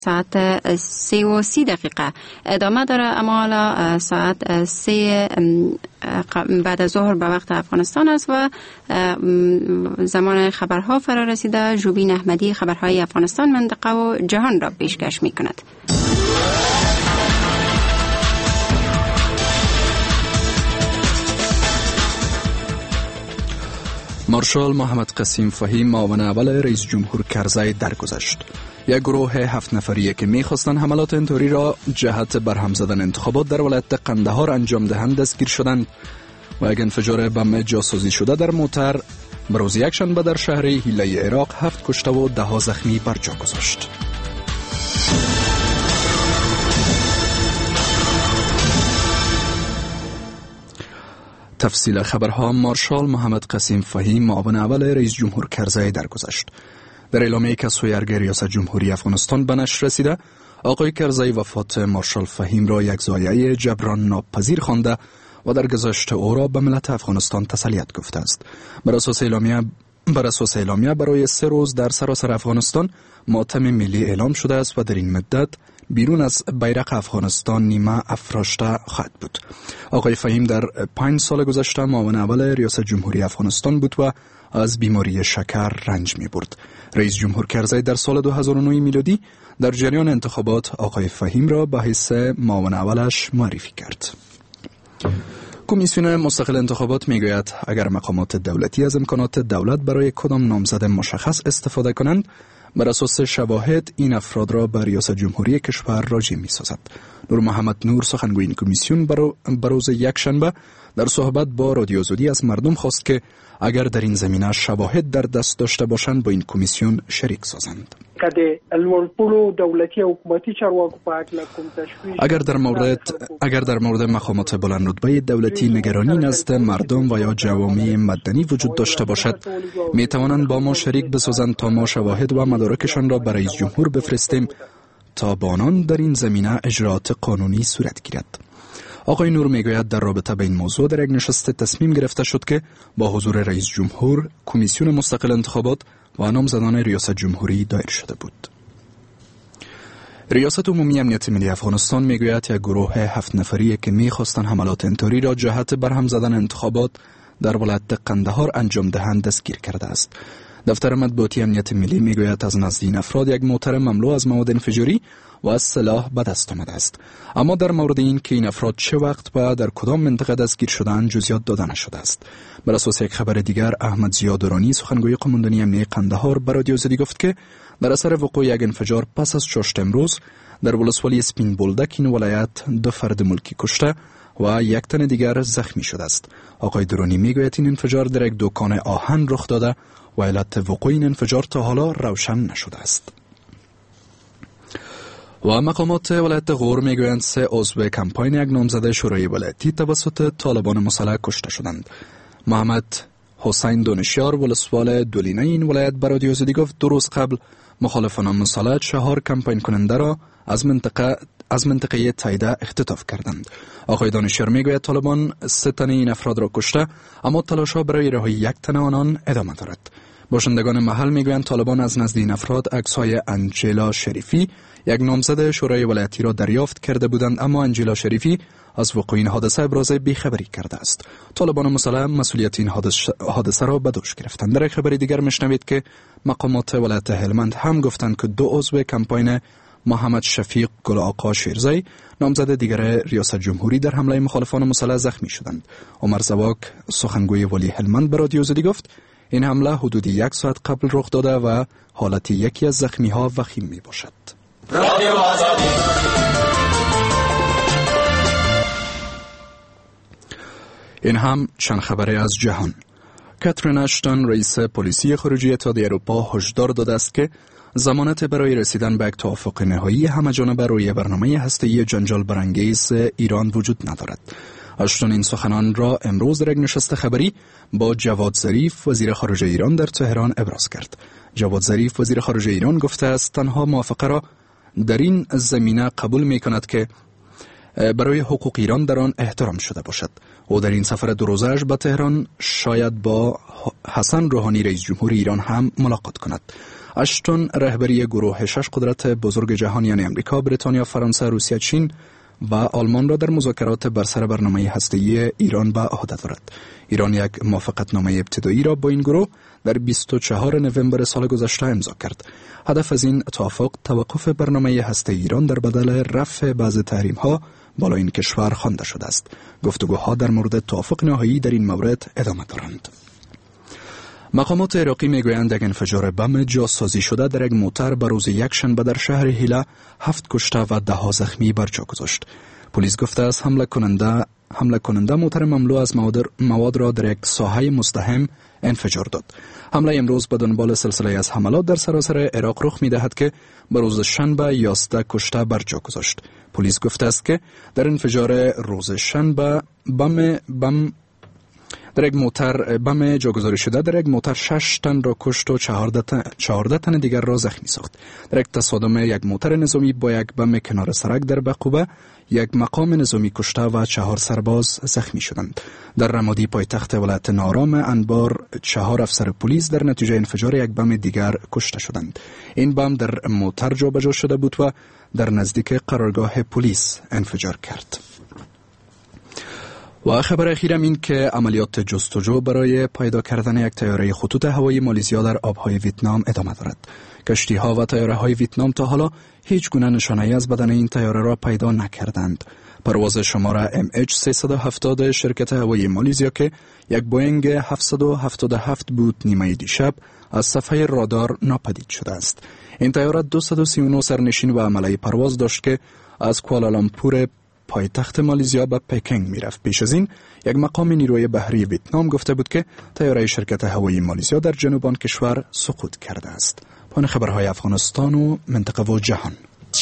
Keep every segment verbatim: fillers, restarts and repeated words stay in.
ساعت سه و سی دقیقه ادامه داره، اما حالا ساعت سه بعد از ظهر به وقت افغانستان است و زمان خبرها فرا رسیده. جوبین احمدی خبرهای افغانستان، منطقه و جهان را پیشکش می کند. مارشال محمد قسیم فهیم معاون اول رئیس جمهور کرزی درگذشت. یک گروه هفت نفری که می‌خواستند حملات انطوری را جهت برهم زدن انتخابات در ولایت قندهار انجام دهند دستگیر شدند و یک انفجار بم جاسوزی شده در موتر به روز یکشنبه در شهر هیله عراق هفت کشته و ده زخمی بر جا گذاشت. تفصیل خبرها. مارشال محمد قسیم فهیم معاون اول رئیس جمهور کرزی درگذشت. در اعلامیه‌ای که سویرگ ریاست جمهوری افغانستان به نشر رسیده، آقای کرزی وفات مارشال فهیم را یک ضایعه جبران ناپذیر خوانده و در گذشت او را به ملت افغانستان تسلیت گفته است. بر اساس اعلامیه بر اساس اعلامیه برای سه روز در سراسر افغانستان ماتم ملی اعلام شده است و در این مدت بیرون از بیرق افغانستان نیمه افراشته خواهد بود. آقای فهیم در پنج سال گذشته معاون اول ریاست جمهوری افغانستان بود و از بیماری شکر رنج می برد. رئیس جمهور کرزی در سال دو هزار و نه میلادی در جریان انتخابات آقای فهیم را به حیث معاون اولش معرفی کرد. کمیسیون مستقل انتخابات میگوید اگر مقامات دولتی از امکانات دولت برای کدام نامزد مشخص استفاده کنند، بر اساس شواهد این افراد را به ریاست جمهوری کشور راجع می سازد. نور محمد نور سخنگوی این کمیسیون بر روز یکشنبه در صحبت با رادیو زودی از مردم خواست که اگر در این زمینه شواهد در دست داشته باشند با این کمیسیون شریک سازند. اگر در مورد اگر در مورد مقامات بلند رتبه دولتی نگرانی نزد مردم و یا جوامع مدنی وجود داشته باشد، می توانند با ما شریک بسازند تا ما شواهد و مدارکشان را برای رئیس جمهور بفرستیم تا با آنان در این زمینه اجراات قانونی صورت گیرد. آقای نور میگوید در رابطه با این موضوع در یک نشست تصمیم گرفته شد که با حضور رئیس جمهور کمیسیون مستقل انتخابات و نامزدان ریاست جمهوری دایر شده بود. ریاست عمومی امنیت ملی افغانستان میگوید یک گروه هفت نفری که میخواستند حملات انطوری را جهت برهم زدن انتخابات در ولایت قندهار انجام دهند دستگیر کرده است. دفتر مطبوعاتی امنیت ملی میگوید از نزد این افراد یک موتر مملو از مواد انفجاری و از سلاح به دست آمده است، اما در مورد این که این افراد چه وقت و در کدام منطقه دستگیر شدند جزئیات داده نشده است. بر اساس یک خبر دیگر، احمد ضیا درانی سخنگوی قماندانی امنیتی قندهار به رادیو زدی گفت که در اثر وقوع یک انفجار پس از چاشت امروز در ولسوالی سپین بولدک این ولایت دو فرد ملکی کشته و یک تن دیگر زخمی شده است. آقای درانی میگوید این انفجار در یک دکان آهن رخ داده و علت وقوع این انفجار تا حالا روشن نشده است. و مقامات ولایت غور میگویند سه عضو کمپاین یک نامزد شورای ولایتی توسط طالبان مسلح کشته شدند. محمد حسین دانشیار ولسوال دولینه این ولایت به رادیو زدی گفت دو روز قبل مخالفان مسلح چهار کمپاین کننده را از منطقه از منطقه تایده اختطاف کردند. آقای دانشیار میگوید طالبان سه تن این افراد را کشته، اما تلاش‌ها برای رهایی یک تن آنان ادامه دارد. باشندگان محل میگویند طالبان از نزد این افراد عکس‌های انجلا شریفی یک نامزد شورای ولایتی را دریافت کرده بودند، اما انجلا شریفی از وقوع این حادثه ابراز بیخبری کرده است. طالبان مسلح مسئولیت این حادثه را به دوش گرفتند. در خبری دیگر میشنوید که مقامات ولایت هلمند هم گفتند که دو عضو کمپاین محمد شفیق گل آقا شیرزی نامزد دیگر ریاست جمهوری در حمله مخالفان مسلح زخمی شدند. عمر زواک سخنگوی ولی هلمند به رادیو زدی گفت این حمله حدود یک ساعت قبل رخ داده و حالت یکی از زخمی ها وخیم می باشد. رادیو آزادی. این هم چند خبره از جهان. کاترین اشتون رئیس پلیسی خارجی اتحادیه اروپا هشدار داده است که ضمانت برای رسیدن به یک توافق نهایی همه‌جانبه روی برنامه هسته‌ای جنجال برانگیز ایران وجود ندارد. اشتون این سخنان را امروز در یک نشست خبری با جواد ظریف وزیر خارجه ایران در تهران ابراز کرد. جواد ظریف وزیر خارجه ایران گفته است تنها موافقه را در این زمینه قبول می کند که برای حقوق ایران در آن احترام شده باشد. او در این سفر دو روزه‌اش به تهران شاید با حسن روحانی رئیس جمهور ایران هم ملاقات کند. اشتون رهبری گروه شش قدرت بزرگ جهان یعنی امریکا، بریتانیا، فرانسه، روسیه، چین و آلمان را در مذاکرات بر سر برنامه هسته‌ای ایران به عهده دارد. ایران یک موافقتنامه ابتدایی را با این گروه در بیست و چهارم نوامبر سال گذشته امضا کرد. هدف از این توافق توقف برنامه هسته ایران در بدل رفع بعض تحریم‌ها بالا این کشور خوانده شده است. گفتگوها در مورد توافق نهایی در این مورد ادامه دارند. مقامات عراقی میگویند یک انفجار بم جاسازی شده در یک موتر به روز یکشنبه در شهر هیله هفت کشته و ده زخمی بر جا گذاشت. پلیس گفته است حمله کننده حمله کننده موتر مملو از مواد, مواد را در یک ساحه مزدحم انفجار داد. حمله امروز به دنبال سلسله از حملات در سراسر عراق رخ می‌دهد که به روز شنبه یازده کشته بر جا گذاشت. پلیس گفته است که در انفجار روز شنبه بم بم در یک موتر بم جاگذاری شده در یک موتر شش تن را کشت و چهارده تن, چهارده تن دیگر را زخمی ساخت. در یک تصادم یک موتر نظامی با یک بم کنار سرک در بقوبه یک مقام نظامی کشته و چهار سرباز زخمی شدند. در رمادی پایتخت ولایت نارام انبار چهار افسر پلیس در نتیجه انفجار یک بم دیگر کشته شدند. این بم در موتر جابجا شده بود و در نزدیک قرارگاه پلیس انفجار کرد. و خبر اخیرم این که عملیات جستجو برای پیدا کردن یک طیاره خطوط هوایی مالیزیا در آبهای ویتنام ادامه دارد. کشتی ها و طیاره های ویتنام تا حالا هیچ گونه نشانه‌ای از بدن این طیاره را پیدا نکردند. پرواز شماره ام اچ سیصد و هفتاد شرکت هوایی مالیزیا که یک بوئینگ هفتصد و هفتاد و هفت بود نیمه دیشب از صفحه رادار ناپدید شده است. این طیاره دویست و سی و نه سرنشین و عمله پرواز داشت که از کوالالامپور پایتخت مالیزیا به پکینگ میرفت. پیش از این یک مقام نیروی بحری ویتنام گفته بود که طیاره شرکت هوایی مالیزیا در جنوب آن کشور سقوط کرده است. پایان خبرهای افغانستان و منطقه و جهان.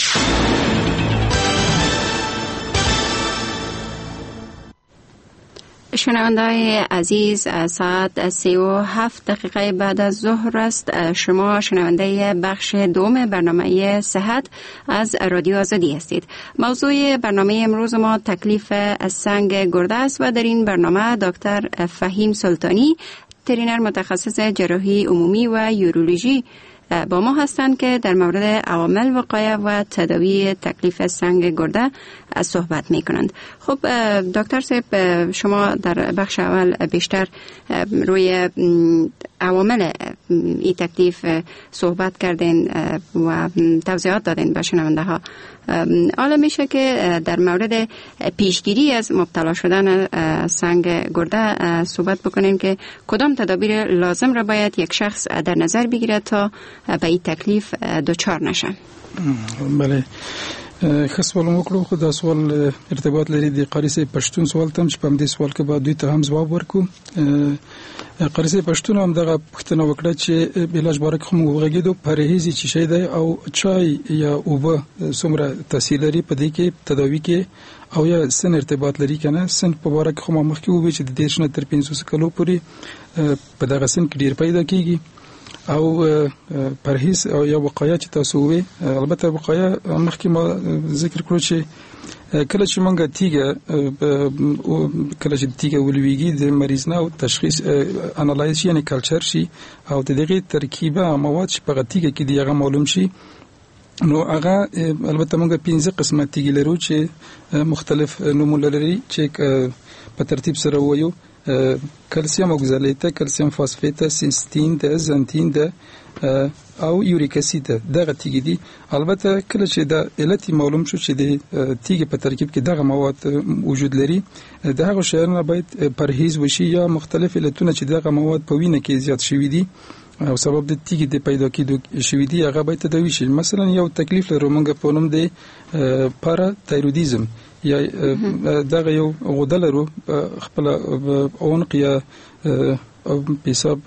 شنونده‌های عزیز، ساعت سی و هفت دقیقه بعد از ظهر است. شما شنونده بخش دوم برنامه صحت از رادیو آزادی هستید. موضوع برنامه امروز ما تکلیف از سنگ گرده است و در این برنامه دکتر فهیم سلطانی، ترینر متخصص جراحی عمومی و یورولوژی با ما هستند که در مورد عوامل وقایع و تداوی تکلیف سنگ گرده صحبت می کنند. خب دکتر صاحب، شما در بخش اول بیشتر روی عوامل این تکلیف صحبت کردین و توضیحات دادین به شنونده ها. حالا میشه که در مورد پیشگیری از مبتلا شدن سنگ گرده صحبت بکنیم که کدام تدابیر لازم را باید یک شخص در نظر بگیرد تا به این تکلیف دچار نشه؟ بله، ښه سوال مو کړو، خو دا سوال ارتباط لري د قاری صاحب پښتون سوال ته، چې په همدې سوال کې به دوی ته هم ځواب ورکړو. قاری صاحب پښتون هم دغه پوښتنه وکړه چې علاج باره کې خو موږ وغږېدو، پرهیز چې شی دی او چای یا اوبه څومره تاثیر لري په دې کې تداوي کې، او یا سن ارتباط لري که نه. سن په باره کې خو ما مخکې وویل چې د دېرش نه تر پنځوس کلو پورې په دغه سن کې ډېر پیدا کېږي. او پرهیز او یا وقایه چې تاسو وې، البته وقایه مخکې ما ذکر کړو چې کله چې مونږه تیګه کله چې تیګه ولويږي د مریض نه او تشخیص انالایز یعنی کلچر شي او د دغه ترکیبه مواد چې په تیګه کې دیغه معلوم شي، نو هغه البته مونږه پنځه قسمه تیګې لرو چې مختلف نومونه لري چې په ترتیب سره وایو: کلسیم اوکزالیت، کلسیم فاسفیت، سیستین ده، زنتین ده او یوریک اسید ده. دغه تیګې دي. البته کله چې د علت معلوم شو چې د تیګې په ترکیب کې دغه مواد وجود لري، دغه شیانو باید پرهیز وشي یا مختلف علتونه چې دغه مواد په وینه کې زیات شوي دي او سبب د تیګې د پیدا کېدو شوي دي، هغه باید تداوي شي. مثلا یو تکلیف لرو مونږ په نوم دی پارا تایرودیزم، یا دغه یو غده لرو خپل عنق یا پیساب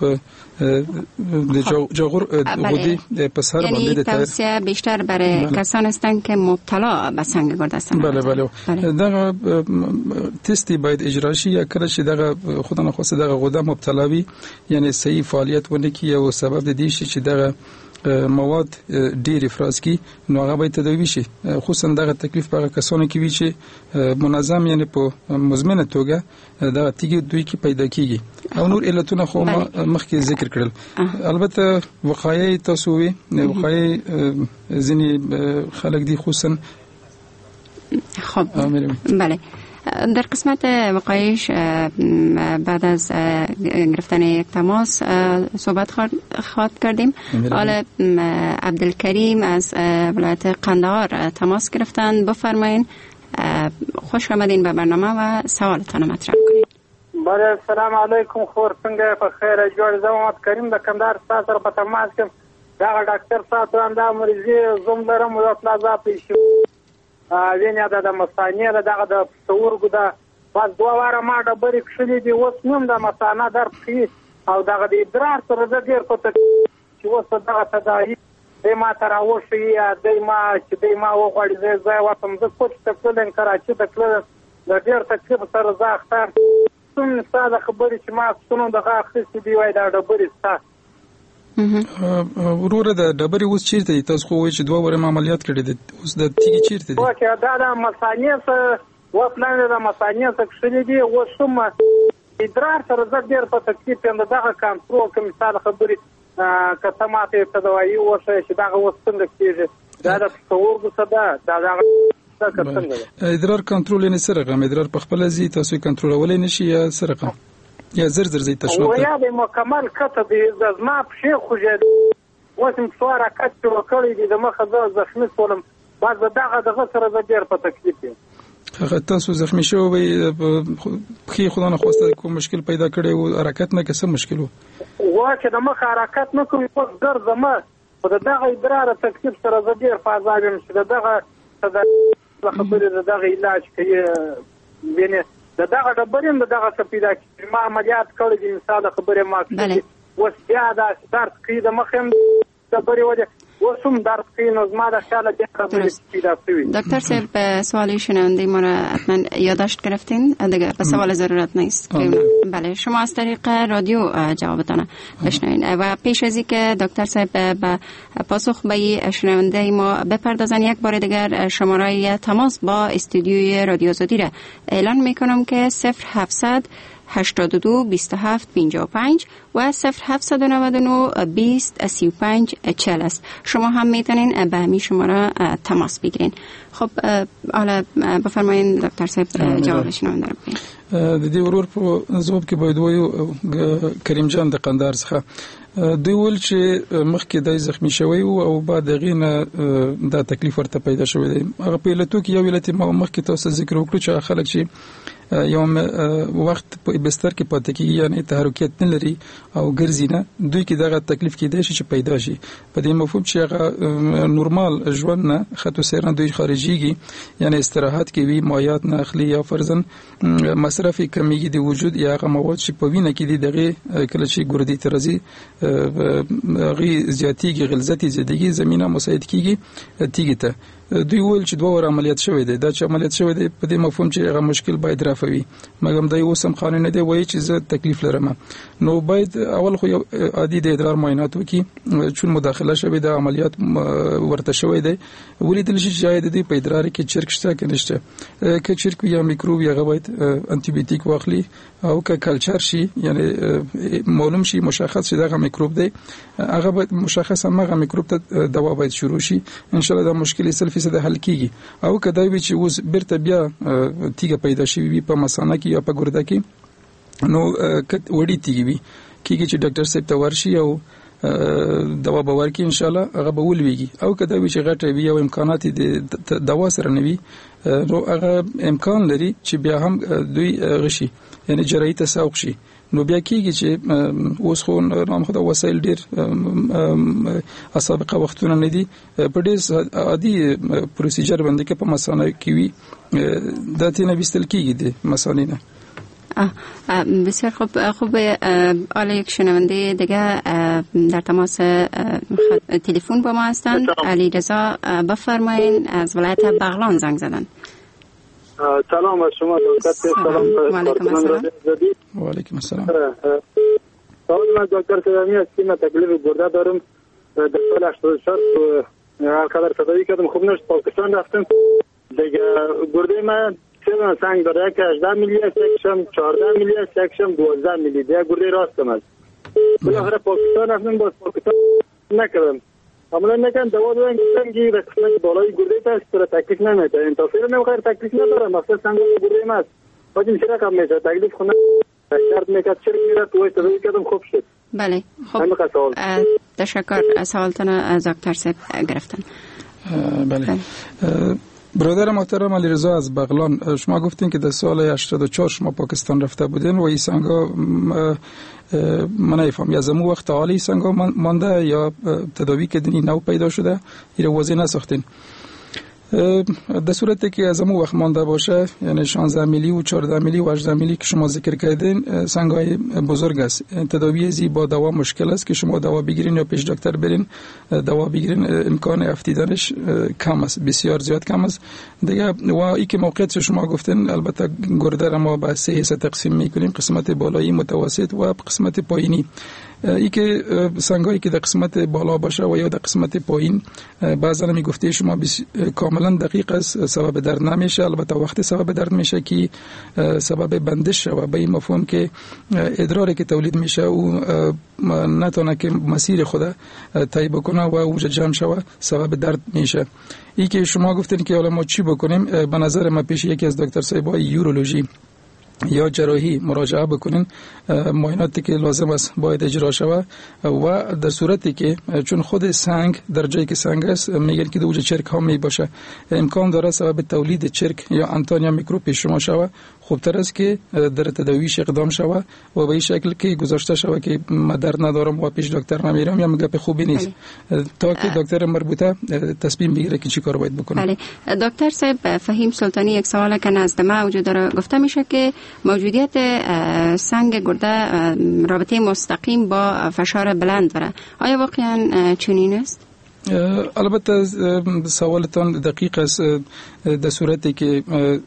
د جاغور غدی په سر باندې. یعنی توصیه بیشتر برای کسان هستند که مبتلا به سنگ گرده هستند. بله بله. دغه تستی باید اجرا شي، یا کله چې دغه خدای نخواسته دغه غده مبتلا وي، یعنی صحیح فعالیت ونه کوي او سبب د دې شي چې دغه مواد ډیر افراز کی نو هغه به تداوی شي خصوصا دغه تکلیف په کسانو کې وی چې منظم یعنی په مزمنه توګه دا تیږي دوی کې پیدا کیږي او نور علتونه خو مخکې ذکر کړل البته وقایع تاسو وی وقایع ځینې خلک دي خصوصا خب بله در قسمت وقایش بعد از گرفتن یک تماس صحبت خواهد کردیم. حالا عبدالکریم از ولایت قندهار تماس گرفتن. بفرمایین. خوش آمدین به برنامه و سوالتان مطرح کنید. بله سلام علیکم خور څنګه په خیر جوړ زمات کریم د کندهار سره په تماس کې دا ډاکټر صاحب دا مریضي زوم لرم او پلازا پیښو وینیا د مستانیه دغه د تصورګو دا بس دوه واره ما ډبرې کښلې دي اوس نوم د مستانه در پخې او دغه د ادرار سره د ډېر په چې اوس دغه تداعي دی ما ته راوښي یا دی ما چې دی ما وغواړي زه ځای ورتم زه کوچ ته تللم کراچي ته تللم د ډېر تکلیف سره زه اختر څوم ستا د خبرې چې ما څونو دغه اخیستې دي وایي دا ډبرې ستا وروره د ډبرې اوس چیرته دي تاسو خو وایي چې دوه واره عملیات کړي دي اوس د تیږې چیرته دي اوکې دا د مثانې څخه و پلان د مثانې څخه کښلې دي اوس هم ادرار سره زه ډېر په تکلیف یم دغه کنټرول کوم مثال خبرې که ته ماته ته دوايي وښیې چې دغه اوس څنګه کېږي دا د پښتورګو څه ده دا دغه ادرار کنټرول یې سره غم ادرار په خپل ځي تاسو کنټرولولای نشي یا سره غم یا زر زر زي تشوت و یا د مکمل کته د زما په شیخ خوځي وسم څواره کته وکړې دي د مخه ز زخمی سولم باز دغه دغه سره د ډیر په تکلیف دي هغه تاسو زخمی شو وي په خو نه خواسته کوم مشکل پیدا کړي او حرکت نه کسه مشکل وو واکه د مخه حرکت نه کوي په ګر زما په دغه ادرار تکلیف سره د ډیر فازایم چې دغه د خبرې دغه علاج کوي ویني دغه ډبرین دغه سپیدا چې ما عملیات کړی دي مثال خبره ما کوي اوس بیا دا درد کوي د مخم ډبرې وجه اوسم درد کوي نو زما د خیال د خبرې سپیدا کوي دکتر صاحب سوالی شنونده ما را حتما یادداشت گرفتین دیگه به سوال ضرورت نیست بله شما از طریق رادیو جوابتان بشنوین و پیش از اینکه دکتر صاحب به پاسخ به شنونده ما بپردازن یک بار دیگر شماره تماس با استودیوی رادیو آزادی را اعلان میکنم که صفر هفتصد هشتاد و دو بیست و هفت پنجاه و پنج و صفر هفتصد و نود و نه بیست سی و پنج چهل است. شما هم میتونین به همین شماره تماس بگیرین. خب حالا بفرمایید دکتر صاحب جوابشون رو بدین. د دې ورور په ځواب کې باید وایو کریم جان د قندهار څخه دوی ول چې مخکې د زخمی شوی او بعد غینه د تکلیف ورته پیدا شوی دی هغه په لټو کې یو ولته ما مخکې تاسو ذکر وکړو چې خلک چې یوم وخت په بستر کې پاتې کیږي یعنی تحرکات نه لري او ګرځي نه دوی کې دغه تکلیف کې دی چې پیدا شي په دې مفهوم چې هغه نورمال ژوند نه خطو سره دوی خارجيږي یعنی استراحت کې وی مایات نه اخلي یا فرضاً مصرف کمیږي د وجود یا هغه مواد چې په وینه کې دي دغه کله چې ګردي ترزي غي زیاتیږي غلظتي زیاتیږي زمينه مساعد کیږي تیږي ته دوی ول چې دوه ور عملیات شوې ده دا چې عملیات شوې ده په دې مفهوم چې هغه مشکل باید رافوي مګم دای اوسم قانون نه دی وایي چې زه تکلیف لرم نو باید اول خو عادي د ادرار معاینات وکي چې مداخله شوې ده عملیات ورته شوې ده ولیدل شي چې د دې په ادرار کې چرک شته کې نشته کې چرک یا میکروب یا غوایت انټي بیوټیک واخلي او که کلچر شي یعنی معلوم شي مشخص شي دغه میکروب دی هغه باید مشخص هغه میکروب ته دوا باید شروع شي ان شاء الله دا مشکل سل فیصد حل کیږي او کدا وی چې اوس برته بیا تیګه پیدا شي وي په مثانه کې یا په ګرده کې نو وړي تیږي وي کیږي چې ډاکټر صاحب ته ورشي او دوا به ورکړي ان شاء الله هغه به ولويږي او کدا وی چې غټه وي او امکانات د دوا سره نوي نو هغه امکان لري چې بیا هم دوی غشي یعنی جراحي تساوق شي نو بیا کېږي چې اوس خو نام خدای وسایل ډیر سابقه وختونه نه دي په ډیر عادي پروسیجر باندې کې په مثانه کې وي دا تینه بیستل کېږي د مثانه نه بسیار خوب خوب آلا یک شنونده دیگه در تماس تلفن با ما هستند علی رضا بفرمایین از ولایت بغلان زنگ زدن سلام از شما دکتر سلام و علیکم السلام و علیکم السلام سلام من دکتر کلامی هستم تکلیف گرده دارم در سال هشتاد و چهار هر قدر تداوی کردم خوب نشد. پاکستان رفتم دیگه گرده من سه دونه سنگ داره، یک هجده میلی است، یکشم چهارده میلی است، یکشم دوازده میلی. دیگه گرده راستم است. بالاخره پاکستان رفتم، باز پاکستان نکردم. عملا نکردم دوا دادن گفتن که در قسمت بالای گرده است تو تکلیف نمیده. این تاثیر نمیخواد تکلیف نداره. مثلا سنگ گرده ما است. باید چرا کم میشه تکلیف خونه شرط میکرد چرا میره توی تداوی کردم خوب شد. بله خب تشکر. سوالتان از دکتر صاحب گرفتن. بله, بله. برادر محترم علیرضا از بغلان، شما گفتین که در سال هشتاد و چهار شما پاکستان رفته بودین و این سنگا من نفهم از امو وقت حالی سنگا مانده یا تداوی کردین نو پیدا شده این واضح نساختین؟ در صورتی که از امو وقت مانده باشه، یعنی شانزده میلی و چهارده میلی و هجده میلی که شما ذکر کردین سنگای بزرگ است. تداوی زی با دوا مشکل است که شما دوا بگیرین یا پیش دکتر برین دوا بگیرین، امکان افتیدنش کم است، بسیار زیاد کم است دیگه. و ای که موقعیت شما گفتین البته گرده را ما به سه حصه تقسیم میکنیم، قسمت بالایی، متوسط و قسمت پایینی. ای که سنگایی که در قسمت بالا باشه و یا در قسمت پایین بعضا می گفته شما کاملا دقیق است، سبب درد نمیشه. البته وقتی سبب درد میشه که سبب بندش و به این مفهوم که ادراری که تولید میشه او نتونه که مسیر خود طی بکنه و اونجا جمع شوه، سبب درد میشه. ای که شما گفتین که حالا ما چی بکنیم، به نظر من پیش یکی از دکتر صاحبای یورولوژی یا جراحی مراجعه بکنین، معایناتی که لازم است باید اجرا شود و در صورتی که چون خود سنگ در جایی که سنگ است میگن که دوجه چرک ها می باشه، امکان داره سبب تولید چرک یا انتانیا میکروب پیش شما شود، خوبتر است که در تداویش اقدام شود و به این شکل که گذاشته شود که من درد ندارم و پیش دکتر نمیرم یا گپ خوبی نیست تا که دکتر مربوطه تصمیم بگیره که چی کار باید بکنه. بله دکتر صاحب، فهیم سلطانی یک سوال که نزد ما وجود داره، گفته میشه که موجودیت سنگ گرده رابطه مستقیم با فشار بلند داره. آیا واقعا چنین است؟ البته سوالتان دقیق است در صورتی که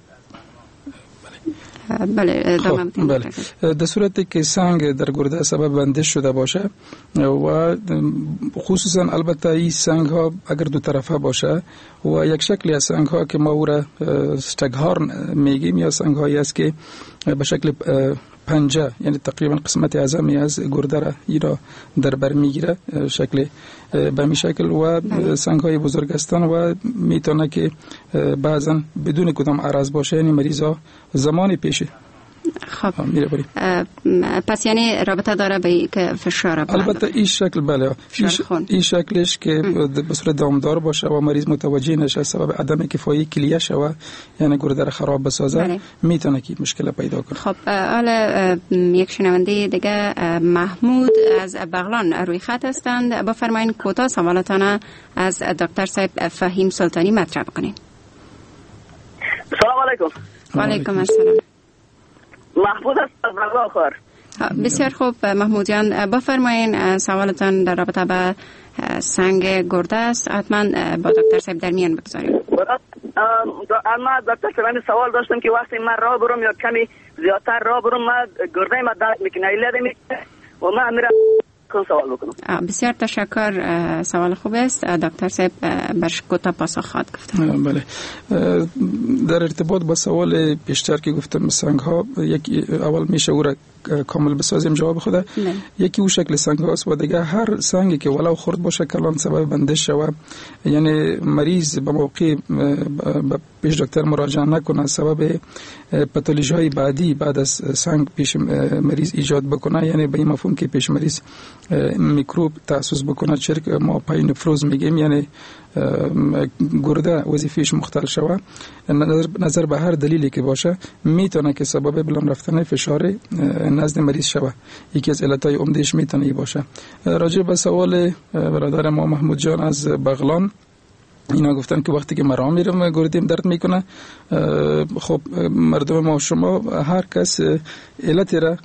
بله بله در صورتی که سنگ در گرده سبب بندش شده باشه و خصوصا البته این سنگ ها اگر دو طرفه باشه و یک شکلی از سنگ ها که ما او را استگهارن میگیم یا سنگ هایی است که به شکل پنجه، یعنی تقریبا قسمت اعظمی از گرده را ای را در بر میگیره شکل به می شکل و سنگ های بزرگ هستند و میتونه که بعضا بدون کدام عرض باشه، یعنی مریض ها زمانی پیشه. خب پس یعنی رابطه داره به که فشار بلند؟ البته این شکل بله این شکلش که به صورت دامدار باشه و مریض متوجه نشه سبب عدم کفایی کلیه شوه، یعنی گرده را خراب بسازه، بله. میتونه که مشکل پیدا کنه. خب حالا یک شنونده دیگه محمود از بغلان روی خط هستند، بفرمایید کوتاه سوالاتون از دکتر صاحب فهیم سلطانی مطرح کنید. سلام علیکم. و علیکم السلام. محمود است از بغلان خور. بسیار خوب محمود جان، بفرمایید سوالتان در رابطه با سنگ گرده است، حتما با دکتر صاحب در میان بگذاریم. اما دکتر صاحب سوال داشتم که وقتی من راه برم یا کمی زیادتر راه برم ما گرده ما درد میکنه ایله میکنه و ما میرم سوال بکنم. بسیار تشکر، سوال خوب است. دکتر صاحب برش کوتاه پاسخ خواهد گفت. بله در ارتباط با سوال پیشتر که گفتم سنگ ها، یکی اول میشه او را کامل بسازیم جواب خوده. یکی او شکل سنگ هاست و دیگه هر سنگی که ولو خرد باشه کلان سبب بندش شوه، یعنی مریض به موقع پیش دکتر مراجعه نکنه سبب پاتولوژی های بعدی بعد از سنگ پیش مریض ایجاد بکنه، یعنی به این مفهوم که پیش مریض میکروب تأسس بکنه، چرک ما پاینفروز میگیم، یعنی گرده وظیفهش مختل شوه، نظر به هر دلیلی که باشه میتونه که سبب بلند رفتن فشار نزد مریض شوه. یکی از علتهای عمدهش میتونه ای باشه. راجع به سوال برادر ما محمود جان از بغلان، اینا گفتن که وقتی که مرا میرم گردیم درد میکنه. خب مردم ما شما هر کس علتی را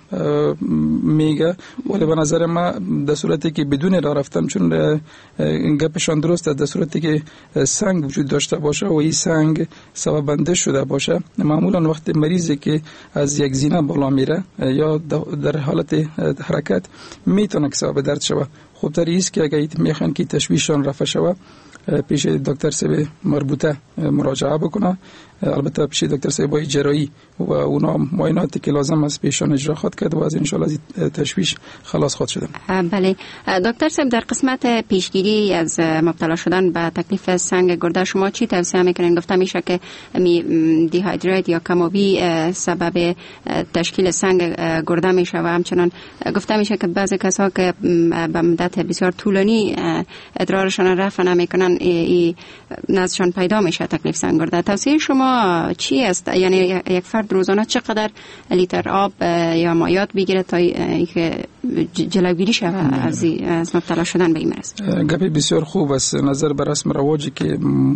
میگه، ولی به نظر ما در صورتی که بدون راه رفتن، چون گپشان درسته، در صورتی که سنگ وجود داشته باشه و این سنگ سبب بندش شده باشه، معمولا وقتی مریضی که از یک زینه بالا میره یا در حالت حرکت میتونه که سبب درد شوه. خوب تر است که اگه میخوان که تشویششان رفع شوه پیش دکتر صاحب مربوطه مراجعه بکنه، البته پیش دکتر صاحب جراحی و اونا معایناتی که لازم است پیشان اجرا خود کرد و از ان شاء الله تشویش خلاص خود شدن. بله دکتر صاحب، در قسمت پیشگیری از مبتلا شدن به تکلیف سنگ گرده شما چی توصیه میکنین؟ گفته میشه که دیهایدریت یا کم‌آبی سبب تشکیل سنگ گرده میشه و همچنان گفته میشه که بعضی کسا که به مدت بسیار طولانی ادرارشان رفع نمیکنن ای نزدشان پیدا میشه تکلیف سنگ گرده. توصیه شما چی است؟ یعنی یک فرد روزانه چقدر لیتر آب یا مایات بگیره تا اینکه جلوگیری شود از از مبتلا شدن به این مرض؟ گپی بسیار خوب است. نظر بر رسم رواجی که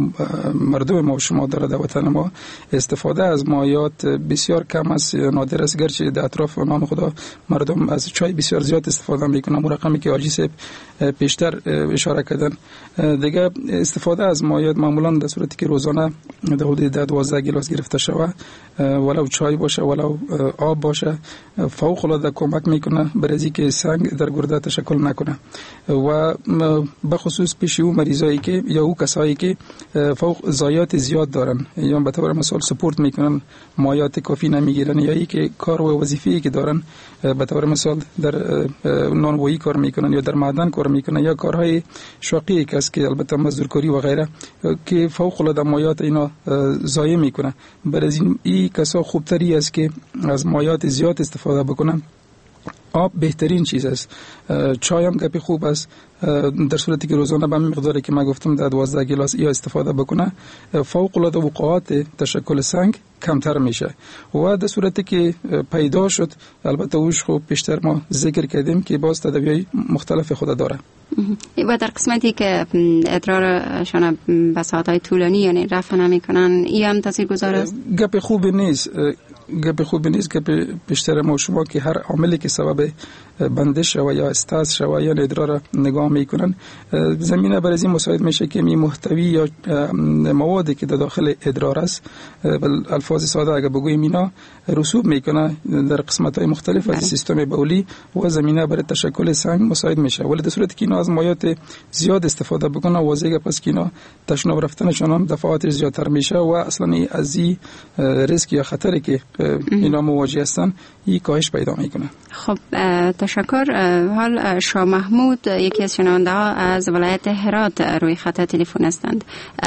مردم ما و شما داره در وطن ما، استفاده از مایات بسیار کم است، نادر است، گرچه در اطراف نام خدا مردم از چای بسیار زیاد استفاده میکنن. اون رقمی که آرژی صاحب پیشتر اشاره کردن دیگه، استفاده از مایات معمولا در صورتی که روزانه در حدود ده دوازده گلاس گرفته شود، ولو چای باشه ولو آب باشه، فوق العاده کمک میکنه برای که سنگ در گرده تشکل نکنه. و به خصوص پیش او مریضایی که یا او کسایی که فوق ضایعات زیاد دارن یا به طور مثال سپورت میکنن، مایات کافی نمیگیرن، یا ای که کار و وظیفه‌ای که دارن به طور مثال در نانوایی کار میکنن یا در معدن کار میکنن یا کارهای شاقی که است که البته مزدورکاری و غیره، که فوق العاده مایات اینا ضایع میکنه. برای این ای کسا خوبتری است که از مایات زیاد استفاده بکنن. آب بهترین چیز است. چای هم گپی خوب است، در صورتی که روزانه به مقداری که من گفتم در دوازده گلاس یا استفاده بکنه، فوق العاده وقایات تشکل سنگ کمتر میشه. و در صورتی که پیدا شد، البته اوش خوب پیشتر ما ذکر کردیم که باز تداوی مختلف خود داره. و در قسمتی که ادرارشان به ساعتهای طولانی یعنی رفع نمیکنن، این هم تاثیرگذار است؟ گپ خوب نیست، گپ خوب نیست. گپ بیشتر ما شما که هر عاملی که سبب بندش شوه یا استاز شوه یا ادرار نگاه میکنن، زمینه برای این مساعد میشه که می محتوی یا موادی که در داخل ادرار است، بل الفاظ ساده اگه بگویم اینا رسوب میکنه در قسمت های مختلف از سیستم بولی و زمینه برای تشکل سنگ مساعد میشه. ولی در صورتی که اینا از مایات زیاد استفاده بکنه، واضحه پس که اینا تشناب رفتنشون هم دفعات زیادتر میشه و اصلا از این ریسک یا خطری که اینا مواجه هستن این کاهش پیدا میکنه. خب تشکر. حال شاه محمود یکی از شنونده ها از ولایت هرات روی خط تلفن هستند.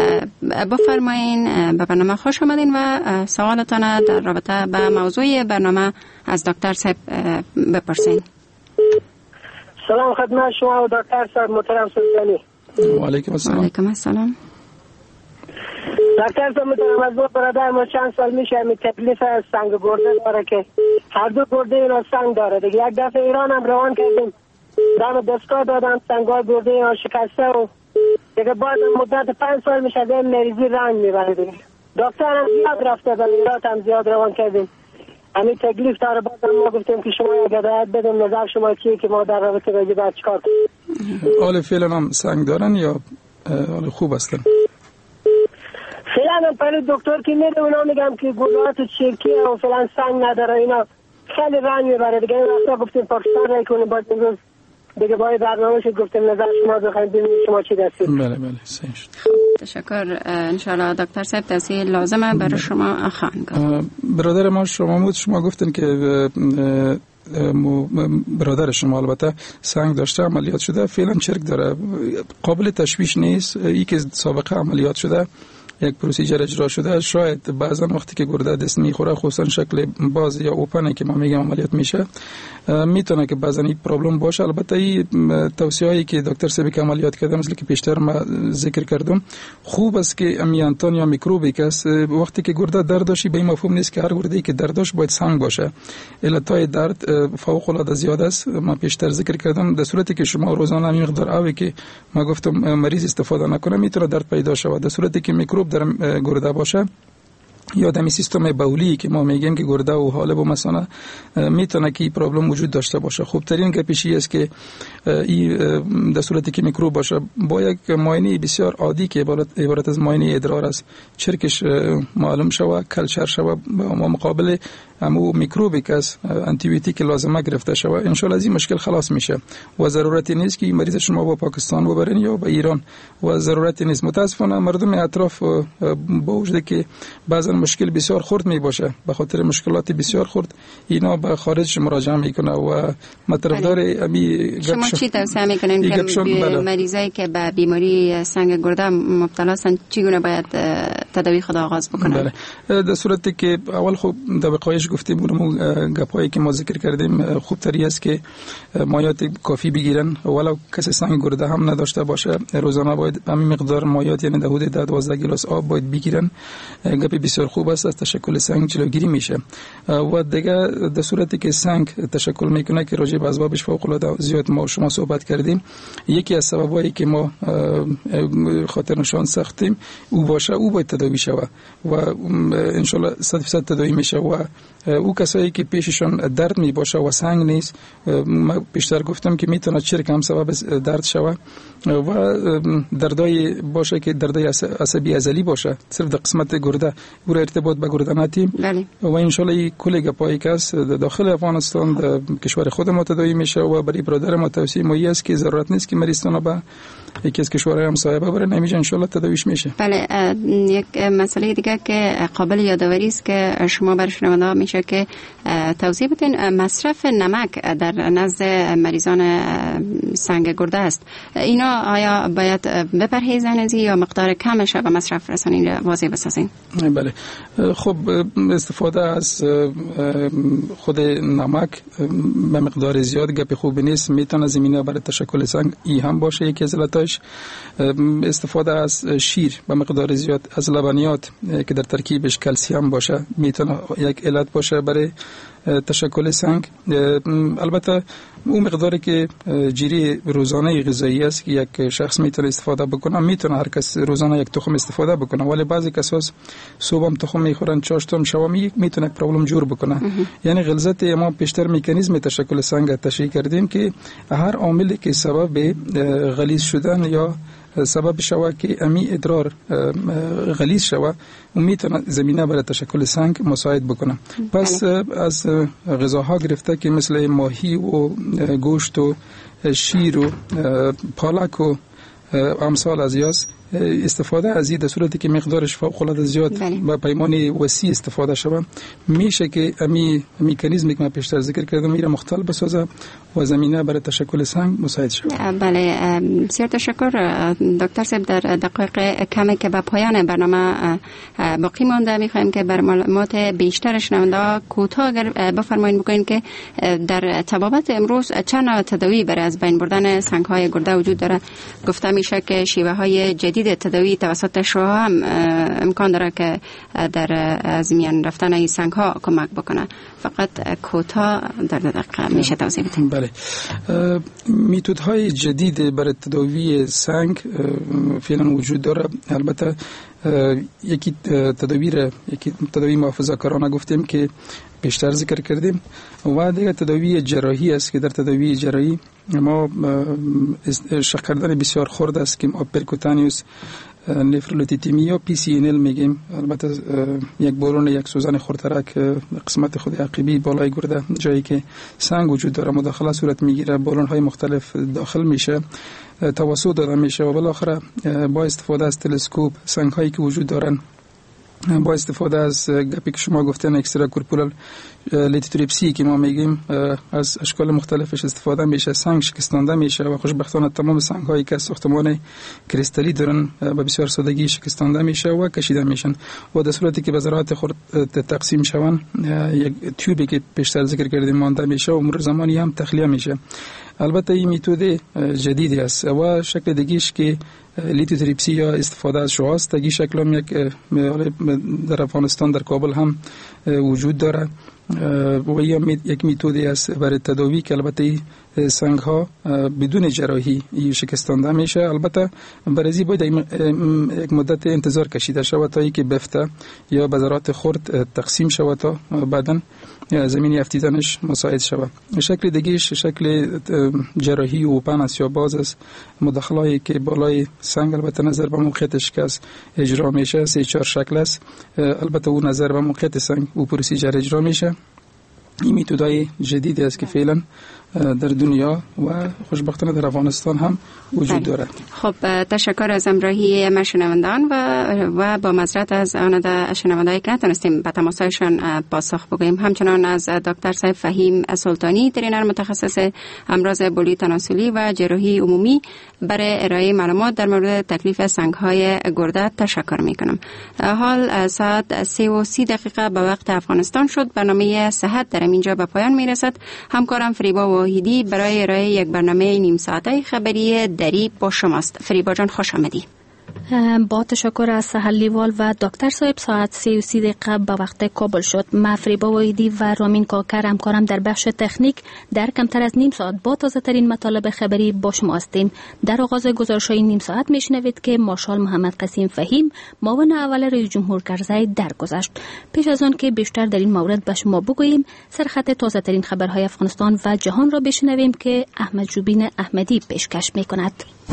بفرمایین، به برنامه خوش آمدین و سوالتان در رابطه به موضوع برنامه از دکتر صاحب بپرسین. سلام خدمت شما و دکتر صاحب محترم سلطانی. و علیکم السلام. و علیکم السلام. دکتر صاحب محترم، از ما برادر ما چند سال میشه می تکلیف سنگ گرده داره که هر دو گرده اینا سنگ داره دیگه. یک دفعه ایران هم روان کردیم، دم دستگاه دادم، سنگای گرده اینا شکسته و دیگه بعد مدت پنج سال میشه به مریضی رنگ میبره دیگه. دکتر هم زیاد رفته و ایرات هم زیاد روان کردیم، همین تکلیف داره. بعد ما گفتیم که شما یک هدایت بدیم، نظر شما چیه که ما در رابطه با بعد چیکار کنیم؟ حال فعلا هم سنگ دارن یا حال خوب هستن؟ فعلا پلی دکتر که میره اونا میگم که گلات چرکیه و فعلا سنگ نداره، اینا خیلی رنگ میبره دیگه. این وقتا گفتیم پاکستان رای کنیم، باید امروز دیگه باید برنامه شد گفتیم نظر شما بخوایم ببینیم شما چی دستید. بله بله صحیح شد. تشکر. انشالله دکتر صاحب توصیه لازمه برای شما خواهند کرد. برادر ما شما بود شما گفتن که برادر شما البته سنگ داشته، عملیات شده، فعلا چرک داره، قابل تشویش نیست. ای که سابقه عملیات شده یک پروسیجر اجرا شده، شاید بعضا وقتی که گرده دست میخوره خصوصا شکل باز یا اوپن که ما میگیم عملیات میشه میتونه که بعضا این پرابلم باشه. البته این توصیه‌ای که دکتر سبی که عملیات کرده مثل که پیشتر ما ذکر کردم خوب است که امیانتان یا میکروبی که است وقتی که گرده درد داشتی به این مفهوم نیست که هر گرده‌ای که درد داشت باید سنگ باشه. علتای درد فوق العاده زیاد است. ما پیشتر ذکر کردم در صورتی که شما روزانه این مقدار آبی که ما گفتم مریض استفاده نکنه میتونه درد پیدا شود. در صورتی که میکروب در گرده باشه یا دمی سیستم بولی که ما میگیم که گرده و حالب و مثلا میتونه که این پرابلم وجود داشته باشه. خوب ترین که پیشی است که این در صورتی که میکروب باشه با یک معاینه بسیار عادی که عبارت از معاینه ادرار است چرکش معلوم شود، کلچر شود و مقابل امو میکروبی که از آنتی بیوتیک لازمه گرفته شود ان شاء الله از این مشکل خلاص میشه و ضرورتی نیست که مریض شما با پاکستان ببرین یا با ایران و ضرورتی نیست. متاسفانه مردم اطراف با وجود که بعضا مشکل بسیار خرد می باشه به خاطر مشکلات بسیار خرد اینا به خارج مراجعه میکنه و مطرفدار امی شما چی توصیه میکنین که مریضایی که به بیماری سنگ گرده مبتلا هستند چگونه باید تداوی خود آغاز بکنن؟ بله در صورتی که اول خب در وقایش گفتیم اون گپایی که ما ذکر کردیم خوب تری است که مایات کافی بگیرن ولو کسی سنگ گرده هم نداشته باشه روزانه باید همین مقدار مایات یعنی در حدود دوازده گیلاس آب باید بگیرن. گپ بسیار خوب است از تشکل سنگ جلوگیری میشه و دیگه در صورتی که سنگ تشکل میکنه که راجع به اسبابش فوق العاده زیاد ما شما صحبت کردیم یکی از سببایی که ما خاطر نشان ساختیم او باشه او باید تداوی شود و ان شاء الله صد درصد تداوی میشه و او کسایی که پیششون درد می باشه و سنگ نیست ما بیشتر گفتم که میتونه چرک هم سبب درد شوه و دردای باشه که دردای عصبی ازلی باشه صرف در قسمت گرده او را ارتباط به گرده نتیم و ان شاء الله کل گپایی که است داخل افغانستان در کشور خود ما تداوی میشه و برای برادر ما توصیه ما است که ضرورت نیست که مریضان به یکی از کشورهای همسایه ببره نمیشه ان شاء الله تداویش میشه. بله یک مسئله دیگه که قابل یادآوری است که شما برای شنونده میشه که توضیح بدین مصرف نمک در نزد مریضان سنگ گرده است. اینا آیا باید بپرهیزن از یا مقدار کمش به مصرف رسانین واضح بسازین؟ بله خب استفاده از خود نمک به مقدار زیاد گپ خوبی نیست میتونه زمینه برای تشکل سنگ ای هم باشه یکی از علتاش. استفاده از شیر به مقدار زیاد از لبنیات که در ترکیبش کلسیم باشه میتونه یک علت باشه برای تشکل سنگ. البته اون مقداری که جیری روزانه غذایی است که یک شخص میتونه استفاده بکنه میتونه هر کس روزانه یک تخم استفاده بکنه ولی بعضی کسا صبح هم تخم میخورن چاشتم شب میتونه یک پرابلم جور بکنه. یعنی غلظت ما بیشتر مکانیزم تشکل سنگ تشریح کردیم که هر عاملی که سبب غلیظ شدن یا سبب شوه که امی ادرار غلیظ شوه و میتونه زمینه برای تشکل سنگ مساعد بکنه. پس از غذاها گرفته که مثل ماهی و گوشت و شیر و پالک و امثال از یاس استفاده از این در صورتی که مقدارش فوق العاده زیاد با پیمان وسیع استفاده شود میشه که امی مکانیزمی که من پیشتر ذکر کردم میره مختل بسازه و زمینه برای تشکل سنگ مساعد شود. بله بسیار تشکر دکتر صاحب. در دقایق کمی که به پایان برنامه باقی مانده میخوایم که بر معلومات بیشتر شنونده کوتاه اگر بفرمایید بکنید که در طبابت امروز چند نوع تداوی برای از بین بردن سنگ های گرده وجود داره؟ گفته میشه که شیوه های جدید تداوی توسط شروع هم امکان داره که در از میان رفتن این سنگ ها کمک بکنه. فقط کوتاه در دقیقه میشه توضیح بدید؟ بله میتود های جدید برای تداوی سنگ فعلا وجود داره. البته یکی تداوی را یکی تداوی محافظه کارانه گفتیم که بیشتر ذکر کردیم و دیگه تداوی جراحی است که در تداوی جراحی ما شق کردن بسیار خرد است که ما پرکوتانیوس نفرولیتیمی یا پی سی ان ال میگیم. البته یک بالون یک سوزن خردترک قسمت خود عقبی بالای گرده جایی که سنگ وجود داره مداخله صورت میگیره بالون های مختلف داخل میشه توسط داده میشه و بالاخره با استفاده از تلسکوپ سنگ هایی که وجود دارن با استفاده از گپی که شما گفتن اکسترا کورپورال لیتوتریپسی که ما میگیم از اشکال مختلفش استفاده میشه، سنگ شکستانده میشه و خوشبختانه تمام سنگ هایی که ساختمان کریستالی دارن به بسیار سادگی شکستانده میشه و کشیده میشن و در صورتی که به ذرات خرد تقسیم شون یک تیوبی که پیشتر ذکر کردیم مانده میشه و مرور زمانی هم تخلیه میشه. البته این میتود جدیدی است و شکل دیگیش که لیتوتریپسی یا استفاده از شعاع تگی شکل هم یک در افغانستان در کابل هم وجود داره و یک میتودی است برای تداوی که البته سنگ ها بدون جراحی شکستانده میشه. البته برای باید یک مدت انتظار کشیده شود تا اینکه بفته یا به ذرات خرد تقسیم شود تا بعداً زمینی افتیدنش مساعد شود. شکل دیگهش شکل جراحی و اوپن است یا باز است، مداخله‌ای که بالای سنگ البته نظر به موقعیتش که اجرا میشه سه چهار شکل است، البته اون نظر به موقعیت سنگ و پروسیجر اجرا میشه. این میتودای جدیدی است که فعلا در دنیا و خوشبختانه در افغانستان هم وجود دارد. خب تشکر از همراهی ما شنوندگان و و با معذرت از آن شنوندهایی که نتونستیم به تماسایشان پاسخ بگوییم. همچنان از دکتر صاحب فهیم سلطانی ترینر متخصص امراض بولی تناسلی و جراحی عمومی برای ارائه معلومات در مورد تکلیف سنگ‌های گرده تشکر می‌کنم. حال ساعت سه و سی دقیقه به وقت افغانستان شد. برنامه صحت در اینجا به پایان میرسد. همکارم فریبا واحدی برای ارائه یک برنامه نیم ساعته خبری دری با شماست. فریبا جان خوش آمدی. با تشکر از سهل لیوال و دکتر صاحب. ساعت سی و سی دقیقه به وقت کابل شد. من فریبا واحدی و رامین کاکر همکارم در بخش تکنیک در کمتر از نیم ساعت با تازه ترین مطالب خبری با شما هستیم. در آغاز گزارش‌های نیم ساعت میشنوید که مارشال محمد قسیم فهیم معاون اول رئیس جمهور کرزی درگذشت. پیش از آن که بیشتر در این مورد به شما بگوییم، سرخط تازه ترین خبرهای افغانستان و جهان را بشنویم که احمد جوبین احمدی پیشکش میکند.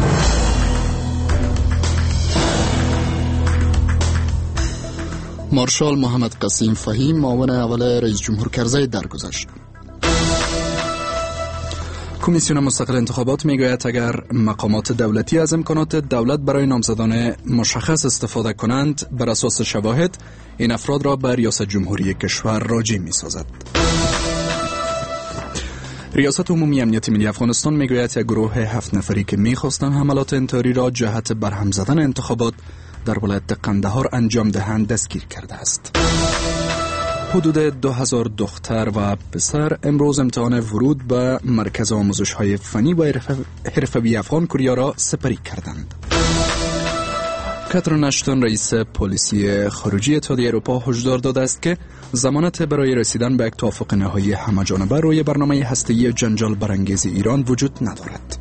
مارشال محمد قسیم فهیم معاون اول رئیس جمهور کرزی درگذشت. کمیسیون مستقل انتخابات میگوید اگر مقامات دولتی از امکانات دولت برای نامزدان مشخص استفاده کنند، بر اساس شواهد این افراد را به ریاست جمهوری کشور راجع می‌سازد. ریاست عمومی امنیت ملی افغانستان میگوید یک گروه هفت نفری که می‌خواستند حملات انتحاری را جهت برهم زدن انتخابات در ولایت قندهار انجام دهند دستگیر کرده است. حدود دو هزار دختر و پسر امروز امتحان ورود به مرکز آموزش‌های فنی و حرفه‌ای افغان کوریا را سپری کردند. کاترین اشتون رئیس پلیسی خارجی اتحادیه اروپا هشدار داده است که ضمانت برای رسیدن به یک توافق نهایی همه‌جانبه روی برنامه هسته‌ای جنجال برانگیز ایران وجود ندارد.